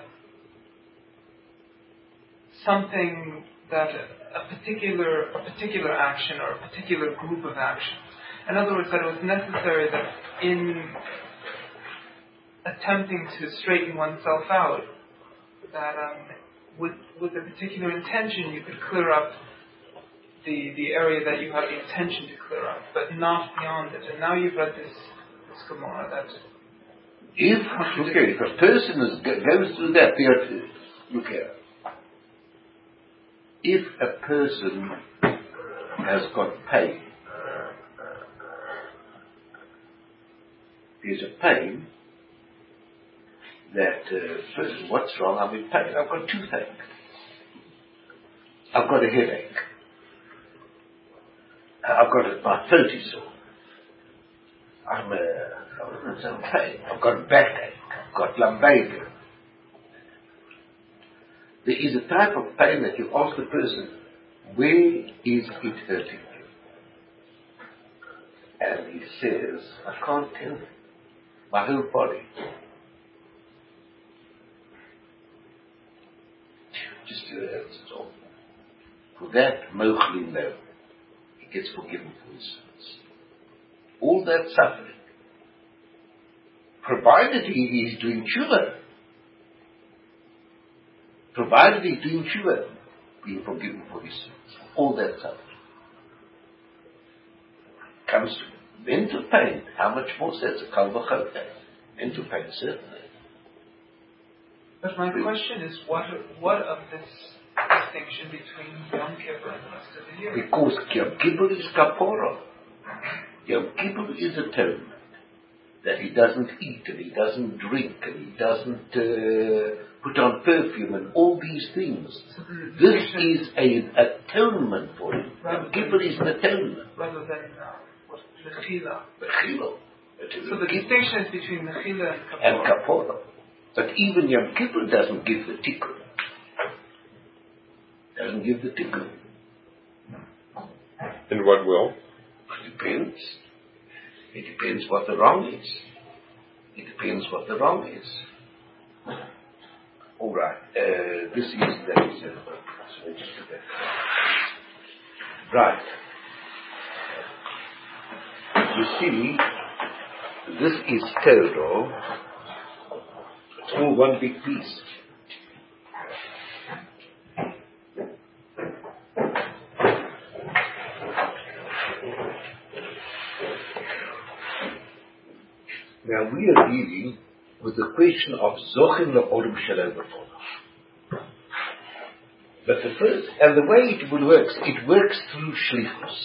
something that a, a particular a particular action or a particular group of actions. In other words, that it was necessary that in attempting to straighten oneself out, that um, with with a particular intention you could clear up the the area that you have the intention to clear up, but not beyond it. And now you've read this this Gemara that. If, okay, if a person is, goes through that period, look here. If a person has got pain, there's a pain that, uh, person, what's wrong? I'm in pain. I've got toothache. I've got a headache. I've got a, my throat is sore. I'm uh, I'm some pain. I've got backache. I've got lumbago. There is a type of pain that you ask the person, where is it hurting you? And he says, I can't tell you. My whole body. Just your hands, it's all. For that, Mochlin level, he gets forgiven for his sins. All that suffering, provided he is doing tshuva, provided he's doing tshuva, being forgiven for his sins. All that stuff. Comes to mental pain. How much more so? It's a kal v'chol. Mental pain, certainly. But my question is, what what of this distinction between Yom Kippur and the rest of the year? Because Yom Kippur is kapora. Yom Kippur is atonement. That he doesn't eat and he doesn't drink and he doesn't uh, put on perfume and all these things. This is an atonement for him. Yom Kippur is an atonement. Rather than uh, what, Mechila. Mechila. So the distinction is between Mechila and Kapora. And kapora. But even Yom Kippur doesn't give the tikkun. Doesn't give the tikkun. And what will? It depends. It depends what the wrong is. It depends what the wrong is. All right. Uh, this is that is uh, so just a bit. Right. You see, this is Torah. It's all one big piece. Now we are dealing with the question of Zochim La'olam Shalom B'Fonah. But the first, and the way it works, it works through Shlichus.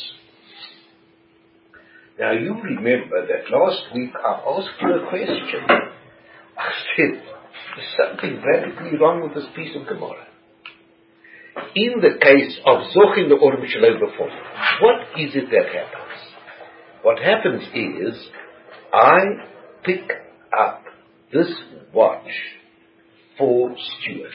Now you remember that last week I asked you a question. I said, there's something radically wrong with this piece of Gemara. In the case of Zochim La'olam Shalom B'Fonah, what is it that happens? What happens is, I pick up this watch for Stuart.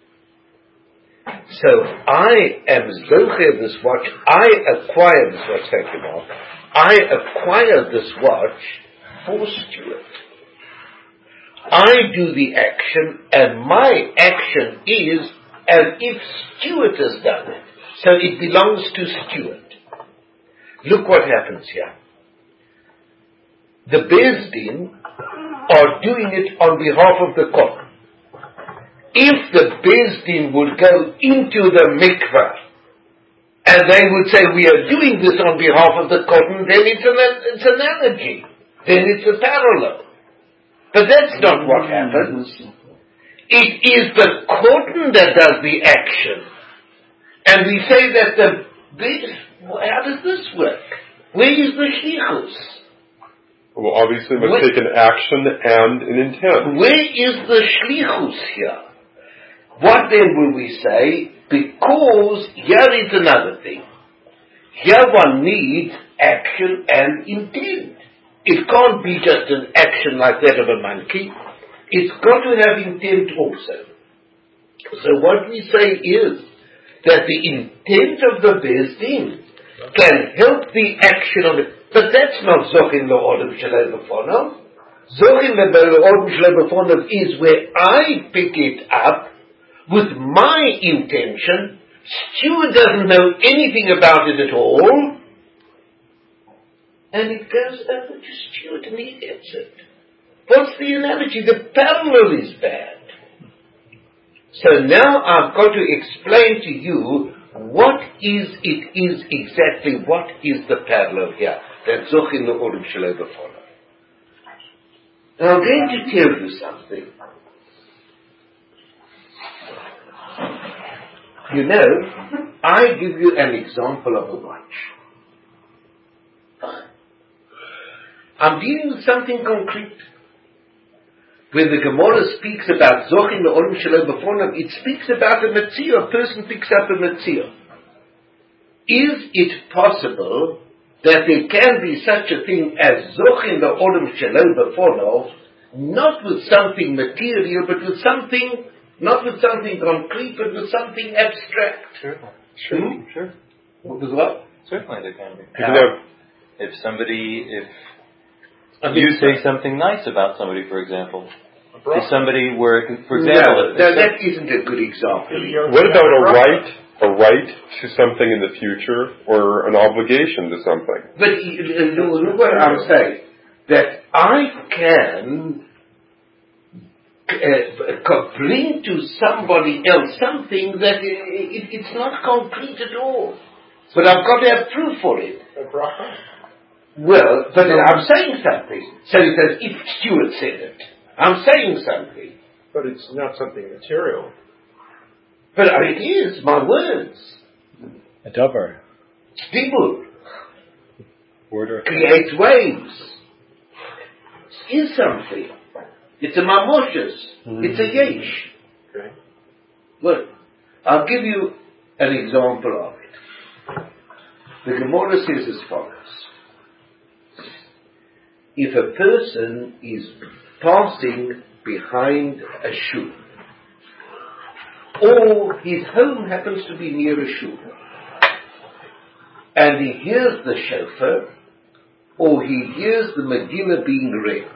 So I am zocher this watch. I acquire this watch. Thank you, Mark. I acquire this watch for Stuart. I do the action, and my action is as if Stuart has done it. So it belongs to Stuart. Look what happens here. The Beis Din are doing it on behalf of the Kohen. If the Beis Din would go into the mikvah and they would say, we are doing this on behalf of the Kohen, then it's an, it's an analogy. Then it's a parallel. But that's not what happens. It is the Kohen that does the action. And we say that the Beis, how does this work? Where is the shlichus? Well, obviously, must take an action and an intent. Where is the shlichus here? What then will we say? Because here is another thing. Here one needs action and intent. It can't be just an action like that of a monkey. It's got to have intent also. So what we say is that the intent of the Beis Din can help the action of it. But that's not Zochin La'olam Shalom B'Fonah. Zochin La'olam Shalom B'Fonah is where I pick it up with my intention. Stuart doesn't know anything about it at all. And it goes over to Stuart and he gets it. What's the analogy? The parallel is bad. So now I've got to explain to you what is it is exactly, what is the parallel here. That Zochin La'olam Shalom B'Fonah. Now I'm going to tell you something. You know, I give you an example of a watch. Fine. I'm dealing with something concrete. When the Gemara speaks about Zochin La'olam Shalom B'Fonah, it speaks about a Metzia. A person picks up a Metzia. Is it possible that there can be such a thing as Zochin La'olam Shalom B'Fonah, not with something material, but with something, not with something concrete, but with something abstract? Sure. Sure. Hmm? Sure. With what? Certainly there can be. How? If somebody, if I mean, you say something nice about somebody, for example, if somebody were, for example, no, no, that isn't a good example. What about a right, a right to something in the future, or an obligation to something? But uh, look what I'm saying. That I can, uh, uh, co- bring to somebody else something that i it, it's not concrete at all. But I've got to have proof for it. A bracha. Well, but I'm saying something. So he says, if Stuart said it, I'm saying something. But it's not something material. But uh, it is, my words. A dover. Stibur. Word or Creates waves. It is something. It's a mamoshes. Mm-hmm. It's a yesh. Okay. Well, I'll give you an example of it. The Gemara says as follows. If a person is passing behind a shul, or his home happens to be near a shul, and he hears the shofar, or he hears the Megillah being read.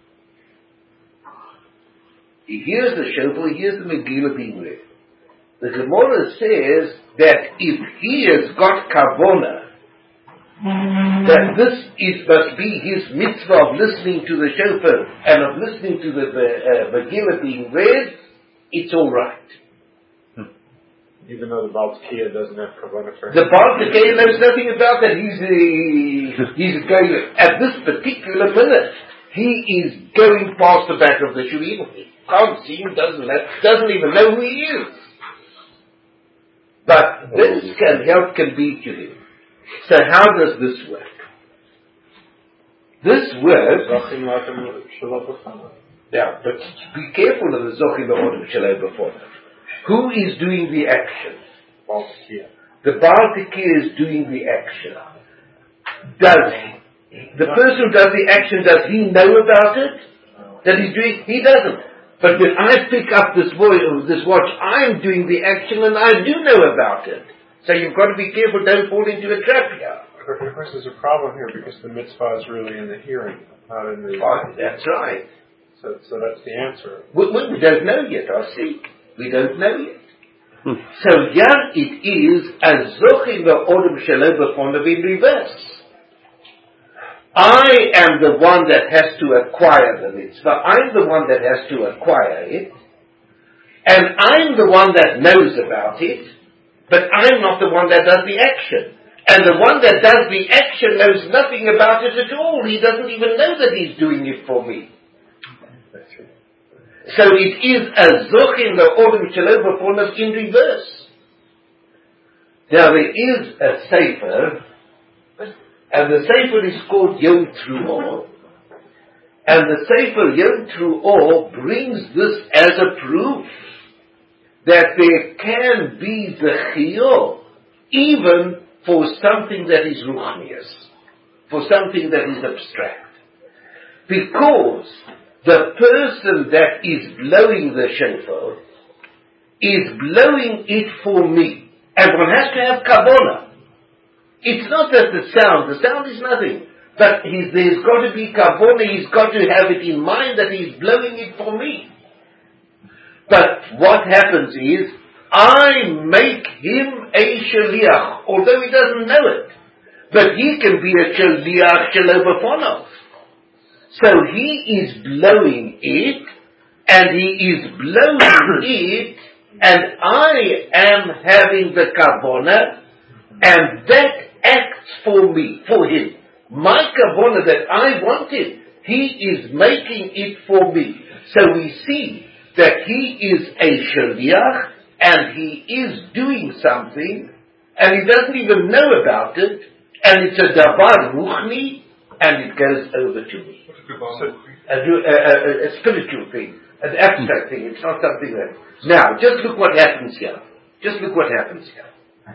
He hears the shofar, he hears the Megillah being read. The Gemara says that if he has got kavanah, that this is, must be his mitzvah of listening to the shofar and of listening to the uh, Megillah being read, it's all right. Even though the Baal Tekiah doesn't have kavanah for him. The Baal Tekiah knows nothing about that. He's uh, he's going at this particular minute. He is going past the back of the shul. He can't see him. Doesn't know, doesn't even know who he is. But this can help convey to him. So how does this work? This works. Yeah, but be careful of the Zochim B'Odem Shalom before. Who is doing the action? Baal Tekiah. The Baal Tekiah is doing the action. Does he? The person who does the action, does he know about it? That he's doing? He doesn't. But when I pick up this voice, this watch, I'm doing the action and I do know about it. So you've got to be careful, don't fall into a trap here. Of course, there's a problem here because the mitzvah is really in the hearing, not in the... Oh, that's right. So, so that's the answer. We, we don't know yet, I see. We don't know yet. Hmm. So here it is, as Zochim B'Odem Shalom B'Fonav in reverse. I am the one that has to acquire the mitzvah. I'm the one that has to acquire it. And I'm the one that knows about it. But I'm not the one that does the action. And the one that does the action knows nothing about it at all. He doesn't even know that he's doing it for me. So it is a Zochim B'Odem Shalom B'Fonav in reverse. Now there is a Sefer, and the Sefer is called Yom Tru'ah, and the Sefer Yom Tru'ah brings this as a proof that there can be Zechiyah even for something that is Ruchnius, for something that is abstract. Because the person that is blowing the shofar is blowing it for me. And one has to have kavanah. It's not that the sound, the sound is nothing. But he's, there's got to be kavanah, he's got to have it in mind that he's blowing it for me. But what happens is, I make him a shaliach, although he doesn't know it. But he can be a shaliach shalom b'fonav. So he is blowing it, and he is blowing it, and I am having the kavanah, and that acts for me, for him. My kavanah that I wanted, he is making it for me. So we see that he is a shaliach, and he is doing something, and he doesn't even know about it, and it's a davar ruchni, and it goes over to me. So, a, a, a, a spiritual thing, an abstract thing. It's not something that... Now, just look what happens here. Just look what happens here.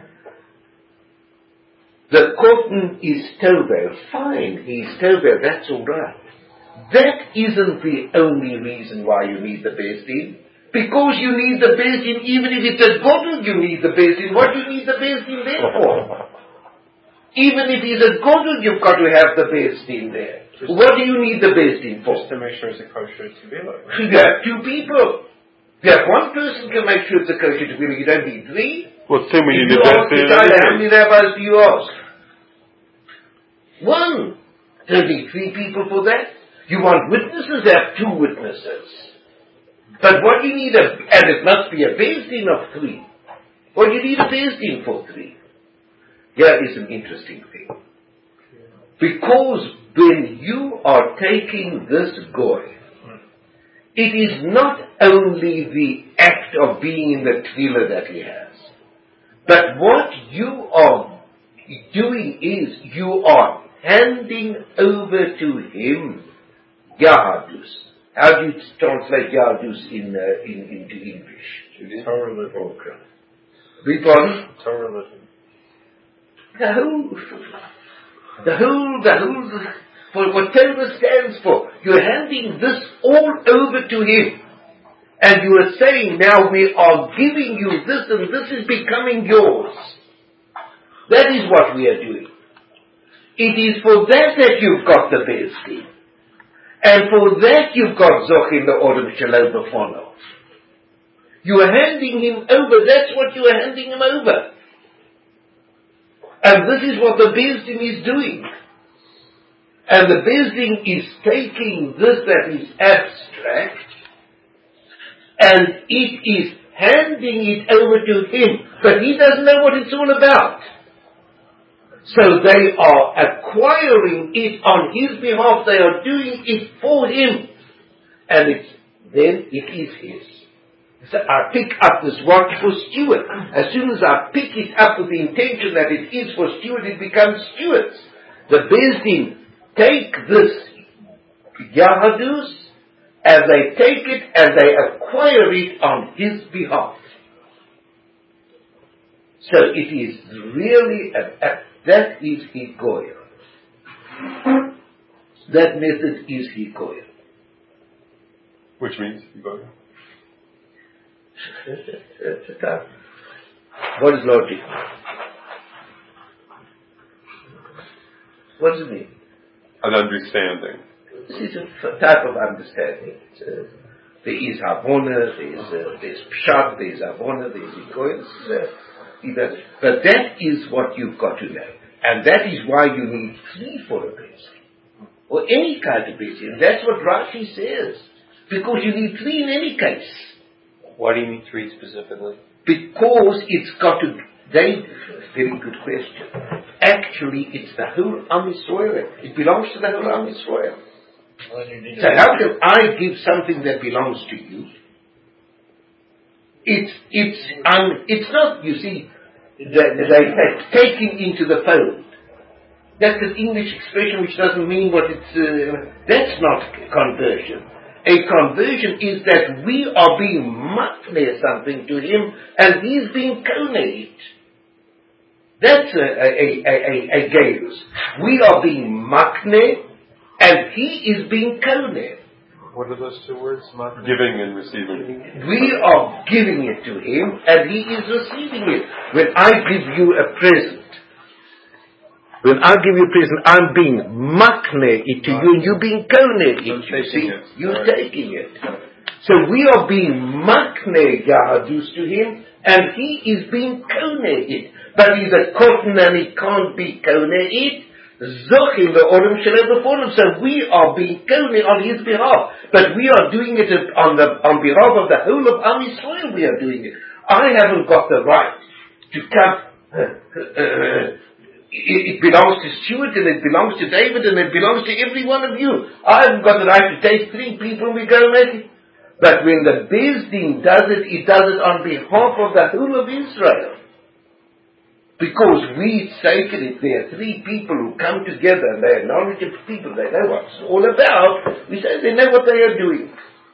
The Kohen is Tovel. Fine, he's Tovel. That's all right. That isn't the only reason why you need the Beis Din. Because you need the Beis Din, even if it's a Godel, you need the Beis Din. What do you need the Beis Din there for? Even if he's a Godel, you've got to have the Beis Din there. Just what do you need the Beis Din for? Just to make sure it's a kosher tefillah. You have two people. You have one person can make sure it's a kosher tefillah. You don't need three. Well, same we need you the ask the Beis Din. How many rabbis do you ask? One. Don't need three people for that. You want witnesses? Have two witnesses. But what you need, a, and it must be a Beis Din of three. What do you need a Beis Din for three? Here is an interesting thing. Because when you are taking this goy, it is not only the act of being in the tefillah that he has, but what you are doing is you are handing over to him Yahadus. How do you translate Yahadus in, uh, in, into English? Torah religion. Big one? Torah religion. The whole, the whole, the whole, for what Torah stands for. You're handing this all over to him. And you are saying, now we are giving you this and this is becoming yours. That is what we are doing. It is for that that you've got the Beis Din. And for that you've got Zochin the Odom Shalom Befonov. You are handing him over. That's what you are handing him over. And this is what the Beis Din is doing. And the Beis Din is taking this that is abstract and it is handing it over to him. But he doesn't know what it's all about. So they are acquiring it on his behalf. They are doing it for him. And it's, then it is his. So I pick up this watch for steward. As soon as I pick it up with the intention that it is for steward, it becomes stewards. The Beis Din take this Yahadus, and they take it and they acquire it on his behalf. So it is really, a, a, that is Higoya. That method is Higoya. Which means Higoya? What is logic? What does it mean? An understanding. This is a f- type of understanding. Uh, there is Havona, there is uh, there's Pshat, there is Havona, there is Higoya. Uh, but that is what you've got to know. And that is why you need three for a Beis Din. Or any kind of Beis Din. That's what Rashi says. Because you need three in any case. Why do you need three specifically? Because it's got to, they, very good question. Actually, it's the whole Am Yisrael. It belongs to the whole Am Yisrael. So how can I give something that belongs to you? It's, it's, um, it's not, you see, they, they take taking into the fold. That's an English expression which doesn't mean what it's, uh, that's not conversion. A conversion is that we are being makneh something to him and he's being koneh it. That's a, a, a, a, a gerus. We are being makneh and he is being koneh. What are those two words? Makneh? Giving and receiving. We are giving it to him and he is receiving it. When I give you a present, When I give you a present, I'm being makneh it to you, and you being koneh it. You see, it. You're right. Taking it. So we are being makneh Yahadus to him, and he is being koneh it. But he's a cotton and he can't be koneh it. Zochim the Odom Shalom Befonov. So we are being koneh on his behalf, but we are doing it on the on behalf of the whole of Am Yisrael. We are doing it. I haven't got the right to come. Uh, uh, It, it belongs to Stuart and it belongs to David and it belongs to every one of you. I haven't got the right to take three people and we go make it. But when the Beis Din does it, it does it on behalf of the whole of Israel. Because we take it, if there are three people who come together and they are knowledgeable people, they know what it's all about, we say they know what they are doing.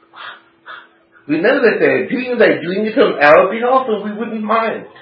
We know that they are doing, they're doing it on our behalf and we wouldn't mind.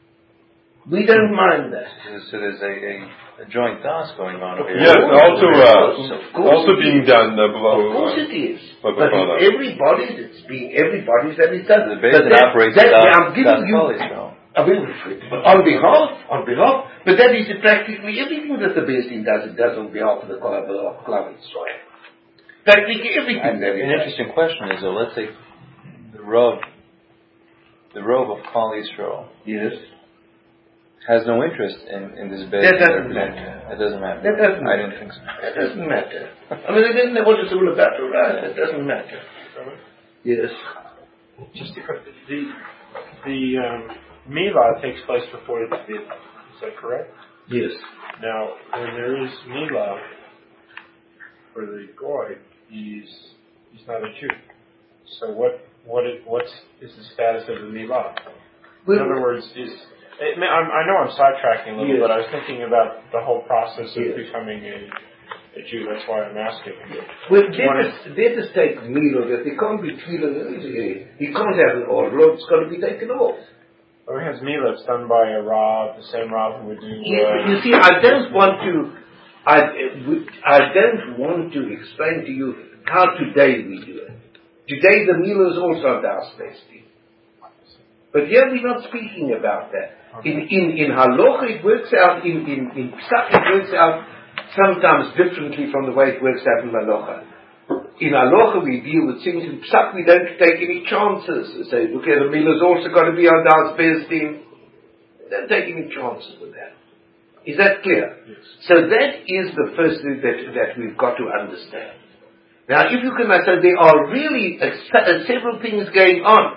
We don't mind that. So there's a, a, a joint task going on over here. Yes, also uh, also being done uh, below. Of course it is. Uh, but if everybody's, it's being everybody's that is done. The Beis Din operates that, without, I'm giving you, I mean, on behalf, on behalf, but that is practically everything that the Beis Din does, it does on behalf of the Klal Yisrael. Practically everything. An interesting question is, though, let's say the Rav, the Rav of Klal Yisrael. Yes. Has no interest in, in this Beis That Din. doesn't matter. It doesn't matter. That doesn't I matter. didn't think so. That doesn't matter. I mean, they didn't know what it's all about, right? It doesn't matter. Yes. Just to correct, the the um, Milah takes place before the Tefillah. Is that correct? Yes. Now, when there is Milah for the Goy, he's he's not a Jew. So what what it, what's is the status of the Milah? In other words, is it, I'm, I know I'm sidetracking a little, yes. but I was thinking about the whole process of yes. becoming a, a Jew. That's why I'm asking. Well, let us, let us take Milah, that there can't be Tefillah. He can't have an order, it's got to be taken off. Well, he has Milah, it's done by a Rav, the same Rav who would do... Uh, you, you see, I don't want to, I, I don't want to explain to you how today we do it. Today the Milah is also Das Besti. But here we're not speaking about that. Okay. In, in, in Halacha it works out, in, in, in Psach it works out sometimes differently from the way it works out in Halacha. In Halacha we deal with things, in Psach we don't take any chances. We say, okay, the Milah's also got to be on Das Besti. Don't take any chances with that. Is that clear? Yes. So that is the first thing that, that we've got to understand. Now if you can understand, there are really uh, several things going on.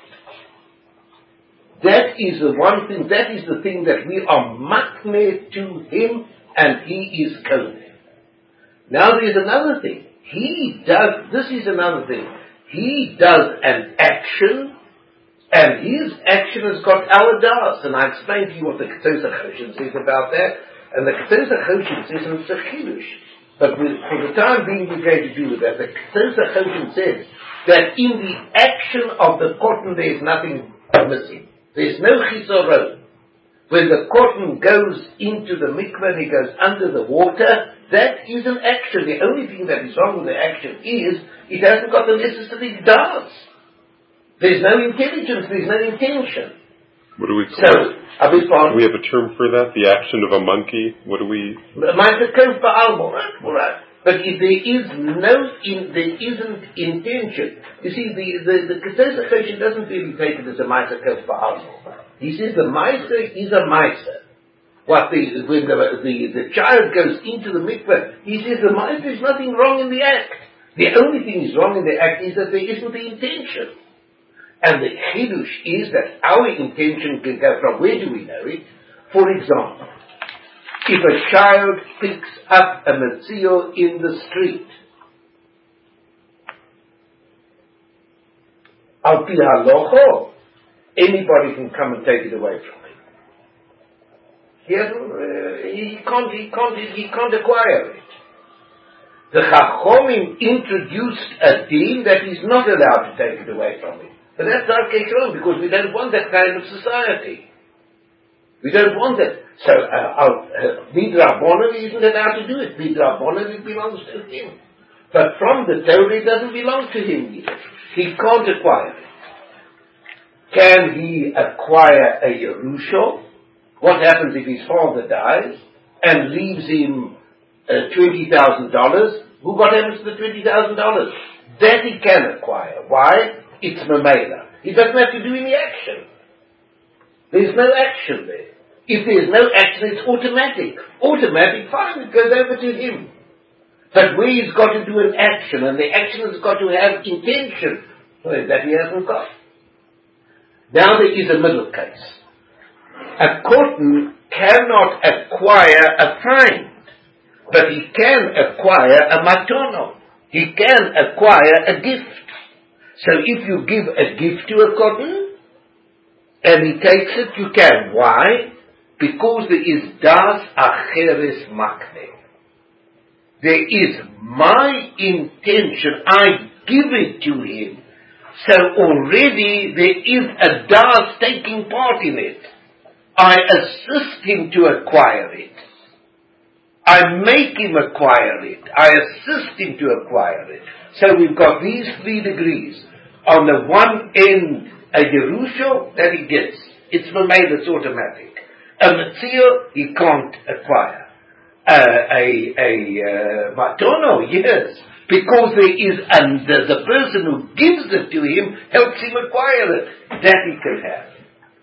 That is the one thing, that is the thing that we are makne to him, and he is kohen. Now there's another thing. He does, this is another thing. He does an action, and his action has got our das. And I explained to you what the Ketos HaChoshen says about that. And the Ketos HaChoshen says it's a chidush. But with, for the time being we're going to do with that. The Ketos HaChoshen says that in the action of the cotton there is nothing missing. There's no chisaron. When the cotton goes into the mikveh and it goes under the water, that is an action. The only thing that is wrong with the action is it hasn't got the necessary das. There's no intelligence, there's no intention. What do we call so, it? I beg pardon? We have a term for that, the action of a monkey. What do we... But if there is no, in, there isn't intention. You see, the the the Ketos HaChoshen doesn't really take it as a Ma'aser Kos Ba'almo. He says the Ma'aser is a Ma'aser. What the when the, the the child goes into the mikveh, he says the Ma'aser is nothing wrong in the act. The only thing is wrong in the act is that there isn't the intention. And the chidush is that our intention can go from where do we know it? For example, if a child picks up a metzio in the street, al pi halacha, anybody can come and take it away from him. He hasn't, uh, he can't, he can't, he can't acquire it. The Chachomim introduced a deen that he's not allowed to take it away from him. But that's our case wrong, because we don't want that kind of society. We don't want that. So, uh, Midrabanan isn't allowed to do it. Midrabanan, it belongs to him. But from the Torah, it doesn't belong to him either. He can't acquire it. Can he acquire a Yerusha? What happens if his father dies and leaves him uh, twenty thousand dollars? Who got happens to the twenty thousand dollars? That he can acquire. Why? It's Mamela. He doesn't have to do any action. There's no action there. If there's no action, it's automatic. Automatic, fine, it goes over to him. But where he's got to do an action, and the action has got to have intention, well, that he hasn't got. Now there is a middle case. A cotton cannot acquire a find, but he can acquire a matono. He can acquire a gift. So if you give a gift to a cotton, and he takes it, you can. Why? Because there is das acheres makne. There is my intention, I give it to him. So already there is a das taking part in it. I assist him to acquire it. I make him acquire it. I assist him to acquire it. So we've got these three degrees. On the one end, a Yerusha that he gets. It's made, it's automatic. A Metzio, he can't acquire. Uh, a a uh, Matono, yes. Because there is, and the, the person who gives it to him helps him acquire it. That he can have.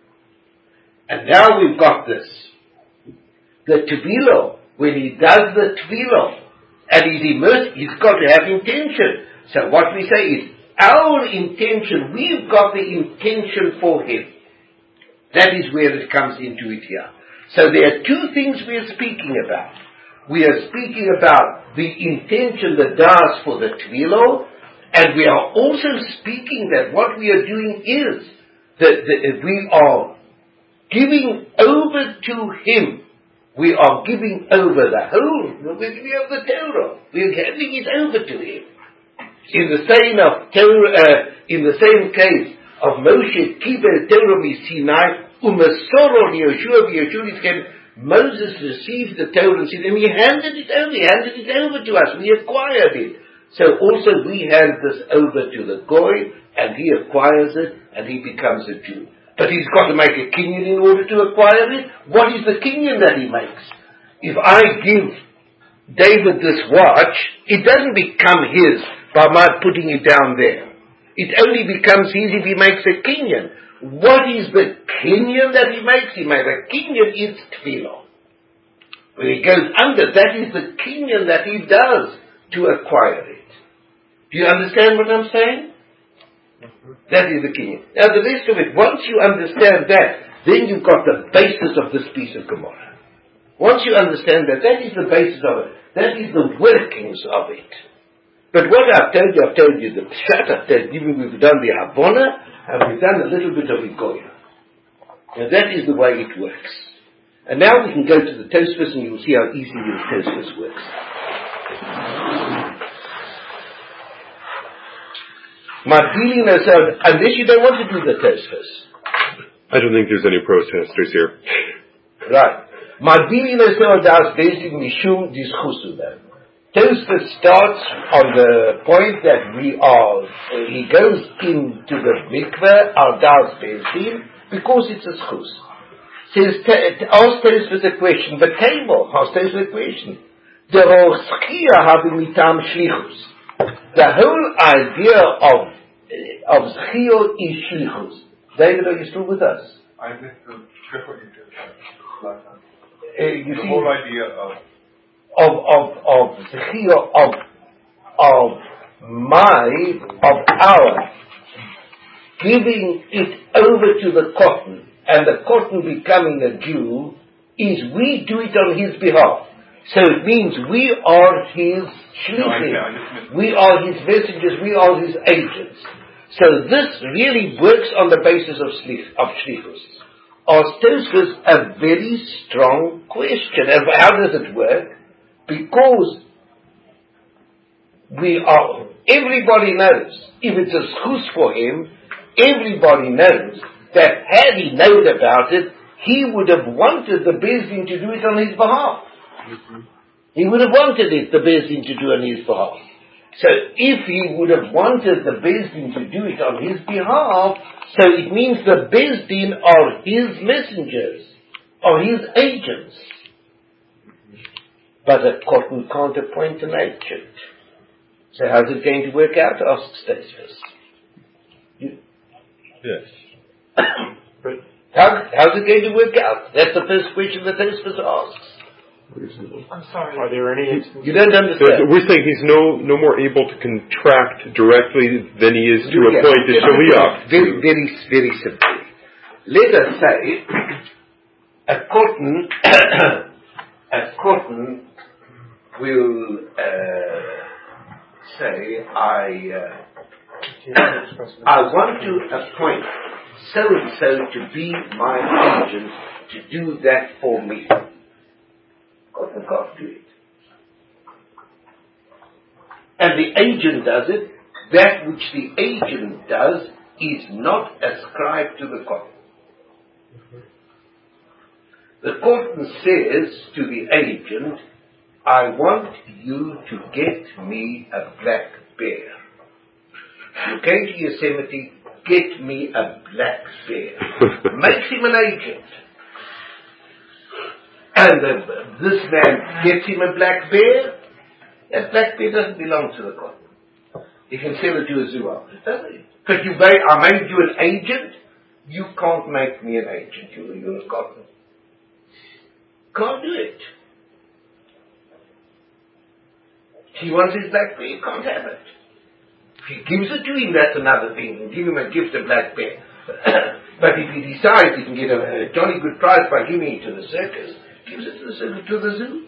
And now we've got this. The Tevilo, when he does the Tevilo, and he's immersed, he's got to have intention. So what we say is, our intention, we've got the intention for him. That is where it comes into it here. So there are two things we are speaking about. We are speaking about the intention, the das for the tvilo, and we are also speaking that what we are doing is that, that we are giving over to him. We are giving over the whole, we're giving over the Torah. We're handing it over to him. In the same of Torah, uh, in the same case of Moshe Kibbutz Torah Sinai, Umasoro Yoshua Yoshua, Moses received the Torah and said, and he handed it over, he handed it over to us, we acquired it. So also we hand this over to the Goy, and he acquires it, and he becomes a Jew. But he's got to make a kinyan in order to acquire it. What is the kinyan that he makes? If I give David this watch, it doesn't become his by my putting it down there. It only becomes his if he makes a kinyan. What is the kinyan that he makes? He makes a kinyan is tefillah. When he goes under, that is the kinyan that he does to acquire it. Do you understand what I'm saying? That is the kinyan. Now the rest of it, once you understand that, then you've got the basis of this piece of Gemara. Once you understand that, that is the basis of it. That is the workings of it. But what I've told you, I've told you the pshat, I've told you, we've done the Havana, and we've done a little bit of Igoya. Now that is the way it works. And now we can go to the Tosfos and you will see how easily the Tosfos works. My feeling is, uh, unless you don't want to do the Tosfos. I don't think there's any protesters here. Right. My feeling is, uh, that's basically Mishum Dischusuda. Tosfos starts on the point that we are, uh, he goes into the mikveh, al das bezin, because it's a schus. Says, ask Tosfos a question, but table, ask Tosfos a question. The Roschia having mitam shlichus. The whole idea of, uh, of schio is shlichus. David, are you still with us? I missed the trick what you did last time. Uh, you the see, whole idea of of of of zechia of of my of our giving it over to the cotton and the cotton becoming a Jew is we do it on his behalf. So it means we are his shlichim, no, we are his messengers, we are his agents. So this really works on the basis of shlich, of shlichus. Ask Tosfos a very strong question. And how does it work? Because we are, everybody knows, if it's a schus for him, everybody knows that had he known about it, he would have wanted the Beis Din to do it on his behalf. Mm-hmm. He would have wanted it, the Beis Din to do on his behalf. So if he would have wanted the Beis Din to do it on his behalf, so it means the Beis Din are his messengers, are his agents. But a cotton can't appoint an agent. So how's it going to work out? Ask Tosfos. Yes. How, how's it going to work out? That's the first question that Tosfos asks. I'm sorry. Are there any instances? You don't understand. We're saying he's no no more able to contract directly than he is to yeah, appoint a shaliach. Very, very, very simply. Let us say a cotton, a cotton will uh, say, I, uh, I want to appoint so and so to be my agent to do that for me. Cotton can't do it. And the agent does it. That which the agent does is not ascribed to the cotton. The cotton says to the agent, I want you to get me a black bear. You came to Yosemite, get me a black bear. Makes him an agent. And uh, this man gets him a black bear. That black bear doesn't belong to the cotton. He can sell it to a zoo outfit, doesn't he? Because you made, I made you an agent. You can't make me an agent. You're, you're a cotton. Can't do it. He wants his black bear. He can't have it. he gives it to him, that's another thing. Give him a gift of black bear. But if he decides he can get a, a jolly good price by giving it to the circus, gives it to the circus, to the zoo.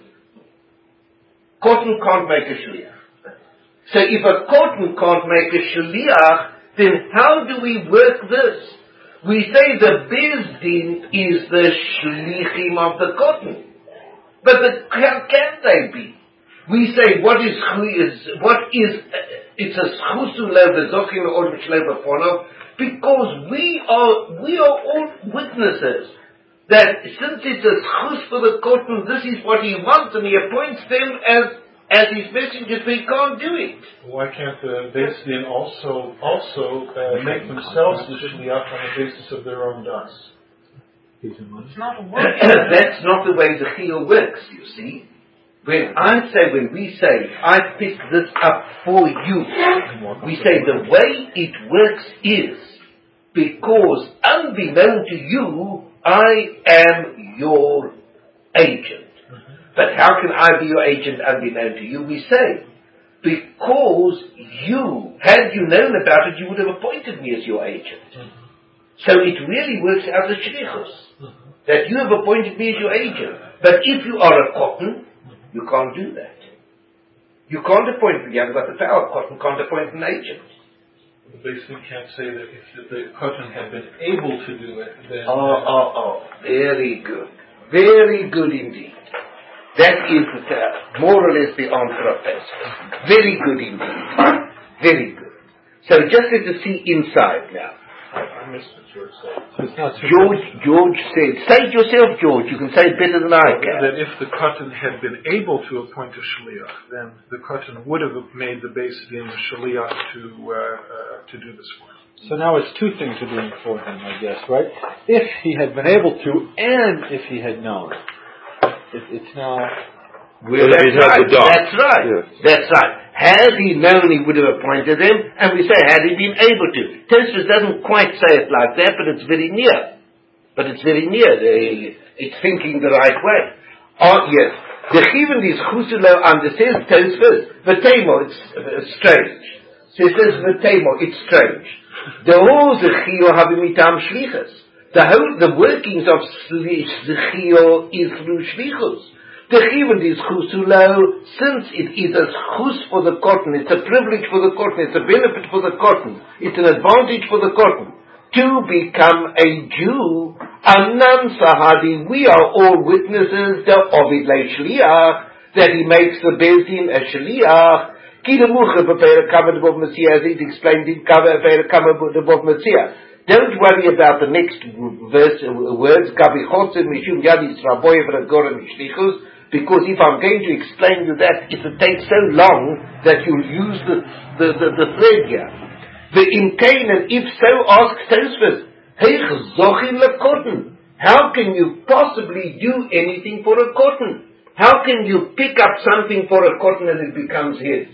Cotton can't make a shliach. So if a cotton can't make a shliach, then how do we work this? We say the Beis Din is the shlichim of the cotton. But the, how can they be? We say, what is, what is, it's a schusu lev v'zochin or mishlev b'fonov, because we are, we are all witnesses that since it's a schus for the cotton, this is what he wants, and he appoints them as, as his messengers, but he can't do it. Why can't the Beis Din also, also uh, make themselves the shliach on the basis of their own das? It's not a word. That's not the way the chiyuv works, you see. When I say, when we say, I picked this up for you, we say the way it works is because unbeknown to you, I am your agent. Mm-hmm. But how can I be your agent unbeknown to you? We say, because you, had you known about it, you would have appointed me as your agent. Mm-hmm. So it really works out as shlichus, mm-hmm. that you have appointed me as your agent. But if you are a cotton, you can't do that. You can't appoint me. You haven't got the power. Cotton can't appoint an agent. The Beis Din can't say that if the cotton had been able to do it, then... Oh, oh, oh. Very good. Very good indeed. That is the, more or less the answer of Pesach. Very good indeed. Very good. So just let us see inside now. I missed what George said. So it's not George, George said, say it yourself, George, you can say it better than I can. That if the cotton had been able to appoint a shliach, then the cotton would have made the Beis Din shliach to, uh, uh, to do this work. So now it's two things are doing for him, I guess, right? If he had been able to, and if he had known. It, it's now... Well, that's right. That's right. Yes. That's right. Had he known, he would have appointed them, and we say, had he been able to. Tosfos doesn't quite say it like that, but it's very near. But it's very near. It's thinking the right way. Oh, yes. The chivend is chusulo under, says Tosfos, v'temo, it's uh, strange. So it says v'temo, it's strange. The whole zechio havimitam shlichus. The whole, the workings of zechio is through shlichus. The chivend is chusulo, since it is a chus for the cotton, it's a privilege for the cotton, it's a benefit for the cotton, it's an advantage for the cotton, to become a Jew, anan sahadi, we are all witnesses, the ovid le shliach, that he makes the Beis Din a shliach, ki de muche befere kama de bov Messiah, as it explained in kama befere kama de bov Messiah. Don't worry about the next verse, words, gabi chotzer mishum yadis raboyev ragorim shlichus, because if I'm going to explain you that, it will take so long that you'll use the, the, the, the thread here. The imkain, and if so, asks Tosfos, Heich zochin lekotton. How can you possibly do anything for a cotton? How can you pick up something for a cotton and it becomes his?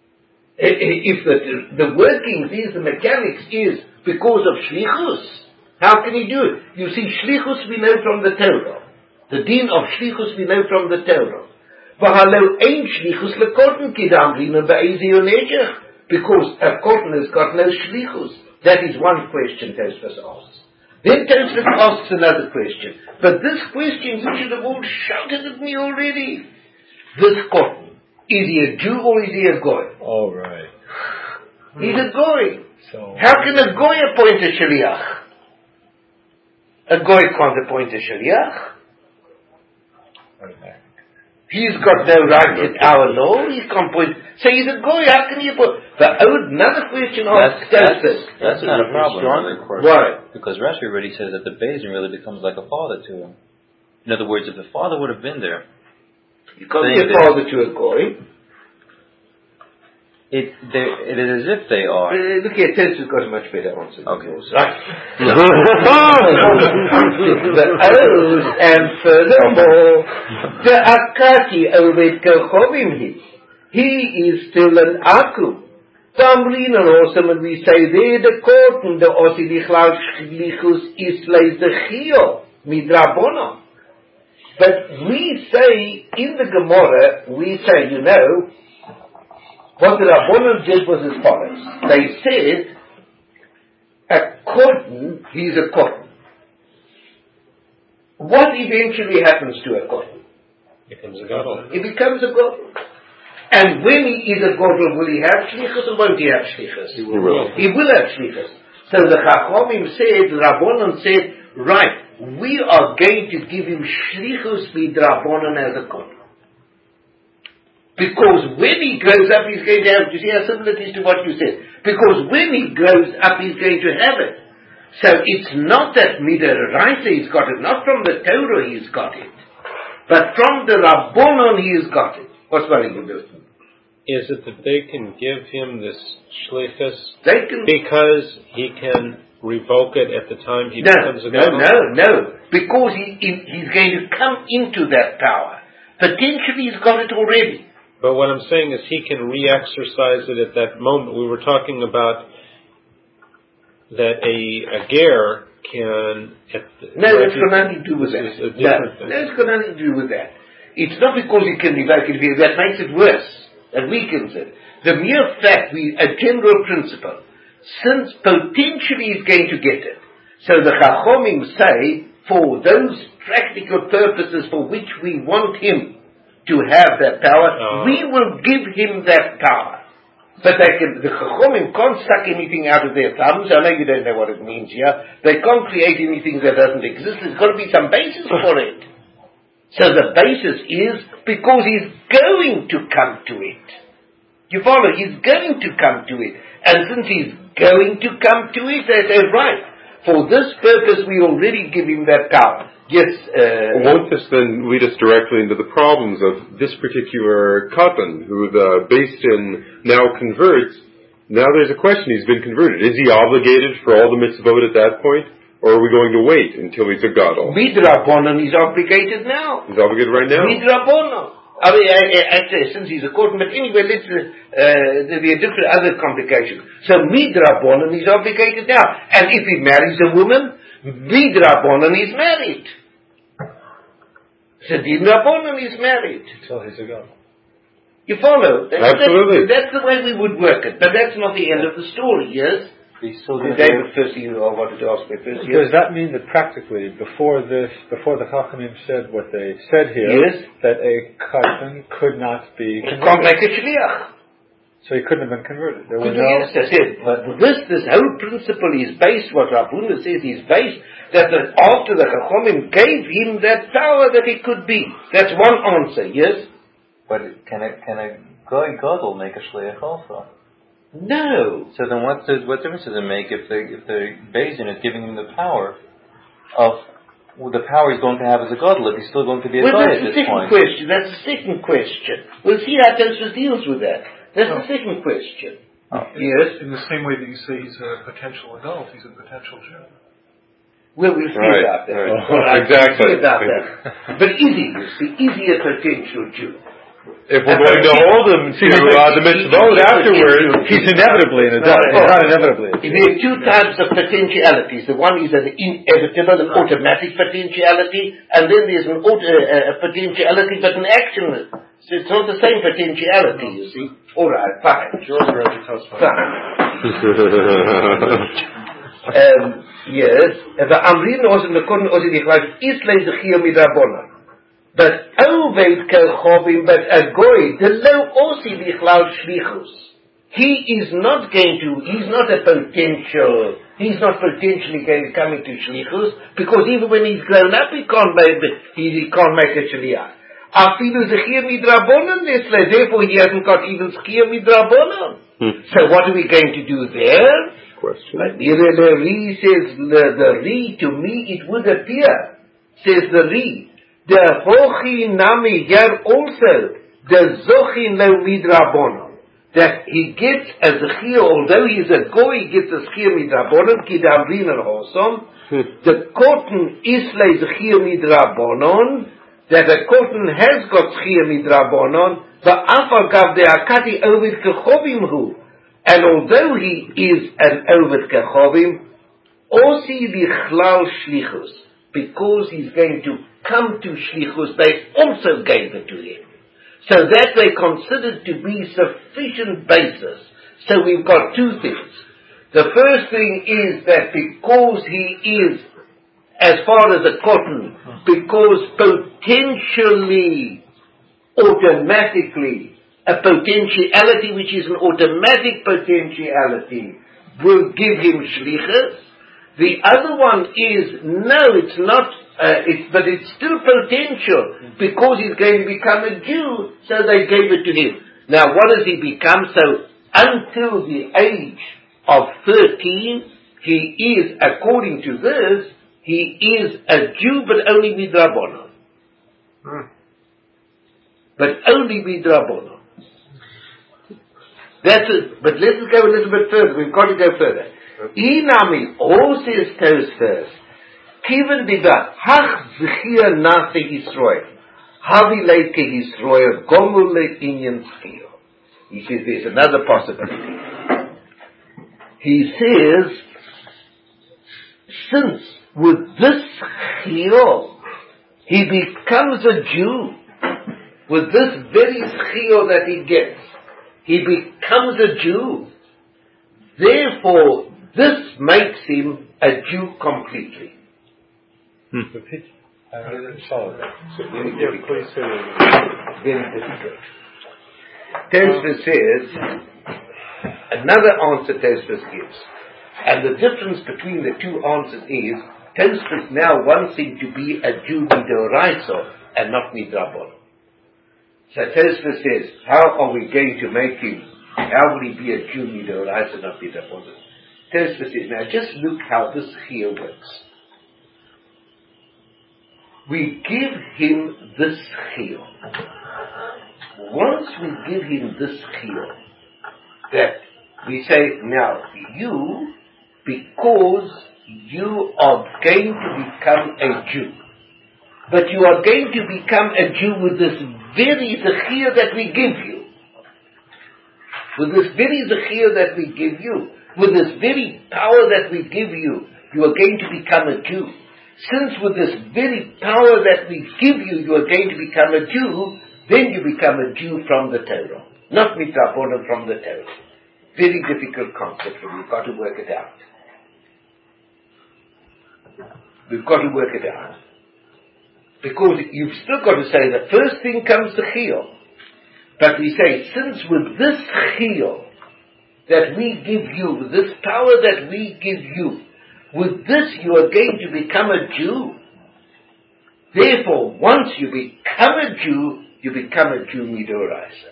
If the, the workings is, the mechanics is because of shlichus, how can he do it? You see, shlichus we know from the Torah. The din of shlichus we know from the Torah. V'halo ein shlichus lekotton kidam rinen ba'ezi yonejech. Because a cotton has got no shlichus. That is one question Tosfos asks. Then Tosfos asks another question. But this question you should have all shouted at me already. This cotton, is he a Jew or is he a goy? All right. He's a goy. So how can a goy appoint a shliach? A goy can't appoint a shliach. He's got no right in our law. He can't point. So he's a goy. How can he appoint? But another question asks that's, that's, that's not a problem. Why? Because Rashi already says that the Beis Din really becomes like a father to him. In other words, if the father would have been there, you can't be a father to a goy. It, it is as if they are. Uh, look here, Tosfos got a much better answer. Okay. Right. The oath, and furthermore, the akati oved kochovim he. He is still an aku. Tamrin and awesome, and we say there the cotton, the osilichlav shlichus islay zechio midrabono. But we say in the Gemara, we say, you know, What the Rabbanon did was as follows. They said, a cotton, he's a cotton. What eventually happens to a cotton? Becomes a gadol. He becomes a gadol. And when he is a gadol, will he have shlichus or won't he have shlichus? He will. He will have shlichus. So the Chachamim said, the Rabbanon said, right, we are going to give him shlichus midrabanan as a gadol. Because when he grows up, he's going to have, you see how similar it is to what you said. Because when he grows up, he's going to have it. So it's not that midaraisa he's got it, not from the Torah he's got it, but from the Rabbanon he's got it. What's worrying you doing? Is it that they can give him this shlichus They can, because he can revoke it at the time he no, becomes a no, gadol? no, no, because he, he, he's going to come into that power. Potentially he's got it already. But what I'm saying is he can re-exercise it at that moment. We were talking about that a, a ger can... At the, No, it's got nothing to do with that. A No, thing. no, it's got nothing to do with that. It's not because he can revoke it, that makes it worse. That weakens it. The mere fact, we, a general principle, since potentially he's going to get it, so the Chachomim say, for those practical purposes for which we want him to have that power, oh. we will give him that power. But they can, the Chachomim can't suck anything out of their thumbs. I know you don't know what it means here. They can't create anything that doesn't exist. There's got to be some basis for it. So the basis is because he's going to come to it. You follow? He's going to come to it. And since he's going to come to it, they say, right, for this purpose we already give him that power. Yes. Uh, Won't this then lead us directly into the problems of this particular Katan, who the Beis Din now converts? Now there's a question, he's been converted. Is he obligated for all the mitzvot at that point? Or are we going to wait until he's a gadol? Midrabanan, he's obligated now. He's obligated right now? Midrabanan. I mean, I, I, actually, since he's a court, but anyway, let's, uh, uh, there'll be a different other complication. So Midrabanan, he's obligated now. And if he marries a woman, Midrabanan, he's married. So Midrabanan, he's married. Until he's a gadol. You follow? That's, Absolutely. That's, that's the way we would work it. But that's not the end of the story, yes? He's still The going David first, you all wanted to ask me first, yes? Does that mean that practically, before this, before the Chachamim said what they said here, Yes. that a katan could not be You can't converted? make a shliach. So he couldn't have been converted. There was Couldn't- no. Yes, that's it. But this, this whole principle is based, what Rabuna says is based, that the, after the Chachamim gave him that power that he could be. That's one answer, yes? But can a, can a goy gadol make a shliach also? No. So then what's the, what difference does it make if the if the Beis Din is giving him the power of well, the power he's going to have as a gadol if he's still going to be a Well, goy that's at the this second point? question. That's the second question. We'll see how Tosfos deals with that. That's the second question. Oh. Yes. In the same way that you say he's a potential adult, he's a potential Jew. Well, we'll see Right, about that. right. All right, Exactly. We'll see about that. But is he, you see, is he a potential Jew? If we're going to hold him to uh, the mitzvot afterwards, He's inevitably an adult. He's not inevitably. There are two types of potentialities. The one is an inevitable, an automatic potentiality, and then there's an auto, uh, a potentiality but an action. So it's not the same potentiality, you see. All right, fine. Fine. um, yes. The Amrin was in the Kohen was in the Chayv, Islay Zechir Midrabonon. But Oved Kelchovim, but a goy, the low osi bichlal shlichus. He is not going to, he's not a potential, he's not potentially going to come into shlichus, because even when he's grown up, he can't make, he, he can't make a shliach. Afilu zechir midrabonon, therefore he hasn't got even zechir midrabonon. So what are we going to do there? Question. But the Ri says, the, the Ri, to me it would appear, says the Ri, the Hochi Nami here also, the Zochin Lo Midrabonon, that he gets a Zechir, although he's a Goy, he gets a Zechir Midrabonon, Ki Damrin Al Hosom, the Koten Islay Zechir Midrabonon, that the Koten has got Zechir Midrabonon, but Afagav de Akati Ovid Kechovim Hu, and although he is an Ovid Kechovim, Osi Bichlal Shlichus, because he's going to come to Shlichus, they also gave it to him. so that they considered to be sufficient basis. So we've got two things. The first thing is that because he is, as far as a cotton, because potentially, automatically, a potentiality which is an automatic potentiality will give him shlichus. The other one is, no, it's not, uh, it's, but it's still potential because he's going to become a Jew, so they gave it to him. Now what does he become? So until the age of thirteen, he is, according to this, he is a Jew, but only midrabanan. Hmm. But only midrabanan. That's it. But let's go a little bit further. We've got to go further. Inami, all says Tosfos, Kiven diva, hach zchia nase Yisroel, havi leike Yisroel, gomul le inyan schio. He says there's another possibility. He says, since with this schio, he becomes a Jew, with this very schio that he gets, he becomes a Jew. Therefore, this makes him a Jew completely. Hmm. I didn't follow that. So very yeah, difficult. please say that. Very difficult. Tosfos says, another answer Tosfos gives. And the difference between the two answers is, Tosfos now wants him to be a Jew midoraisa and not midrabon. So Tosfos says, how are we going to make him, how will he be a Jew midoraisa and not midrabon? Tosfos says, now just look how this here works. We give him this chiyuv. Once we give him this chiyuv, that we say, now you, because you are going to become a Jew, but you are going to become a Jew with this very zechiyah that we give you, with this very zechiyah that we give you, with this very power that we give you, you are going to become a Jew. Since with this very power that we give you, you are going to become a Jew, then you become a Jew from the Torah. Not midrabanan, from the Torah. Very difficult concept, but we've got to work it out. We've got to work it out. Because you've still got to say the first thing comes to chiyuv. But we say, since with this chiyuv that we give you, with this power that we give you, with this you are going to become a Jew. Therefore, once you become a Jew, you become a Jew midoraisa.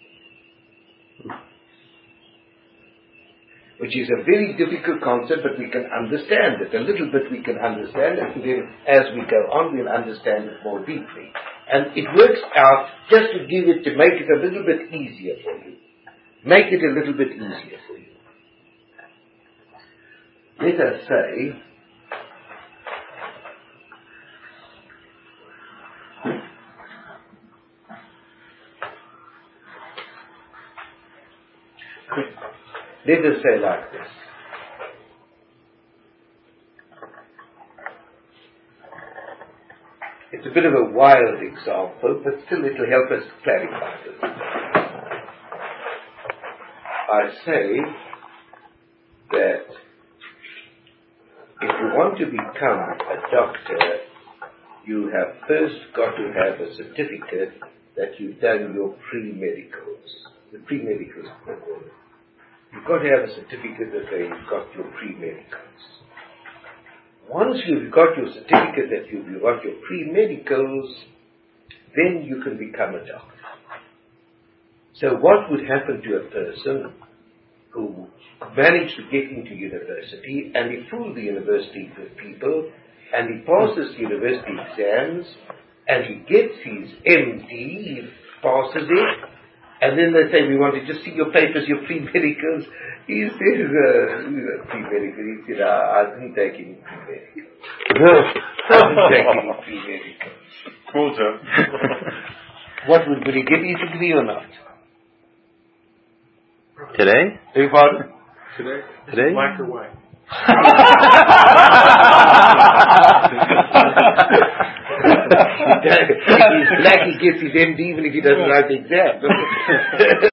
Which is a very difficult concept, but we can understand it. A little bit we can understand it, and then as we go on, we'll understand it more deeply. And it works out, just to give it, to make it a little bit easier for you. Make it a little bit easier for you. Let us say, let us say like this. It's a bit of a wild example, but still it will help us to clarify this. I say that if you want to become a doctor, you have first got to have a certificate that you've done your pre-medicals. The pre-medicals. You've got to have a certificate that you've got your pre-medicals. Once you've got your certificate that you've got your pre-medicals, then you can become a doctor. So what would happen to a person who managed to get into university, and he fooled the university people, and he passes university exams, and he gets his M D, he passes it, and then they say, we want to just see your papers, your pre-medicals. He says, uh, pre-medicals. He said, I, I didn't take any pre-medicals. I didn't take any pre-medicals. Cool, sir. What would, would he get his degree or not? Today? Beg pardon? Today? Today? Black or white? if he's black, he gets his M D even if he doesn't write the exam.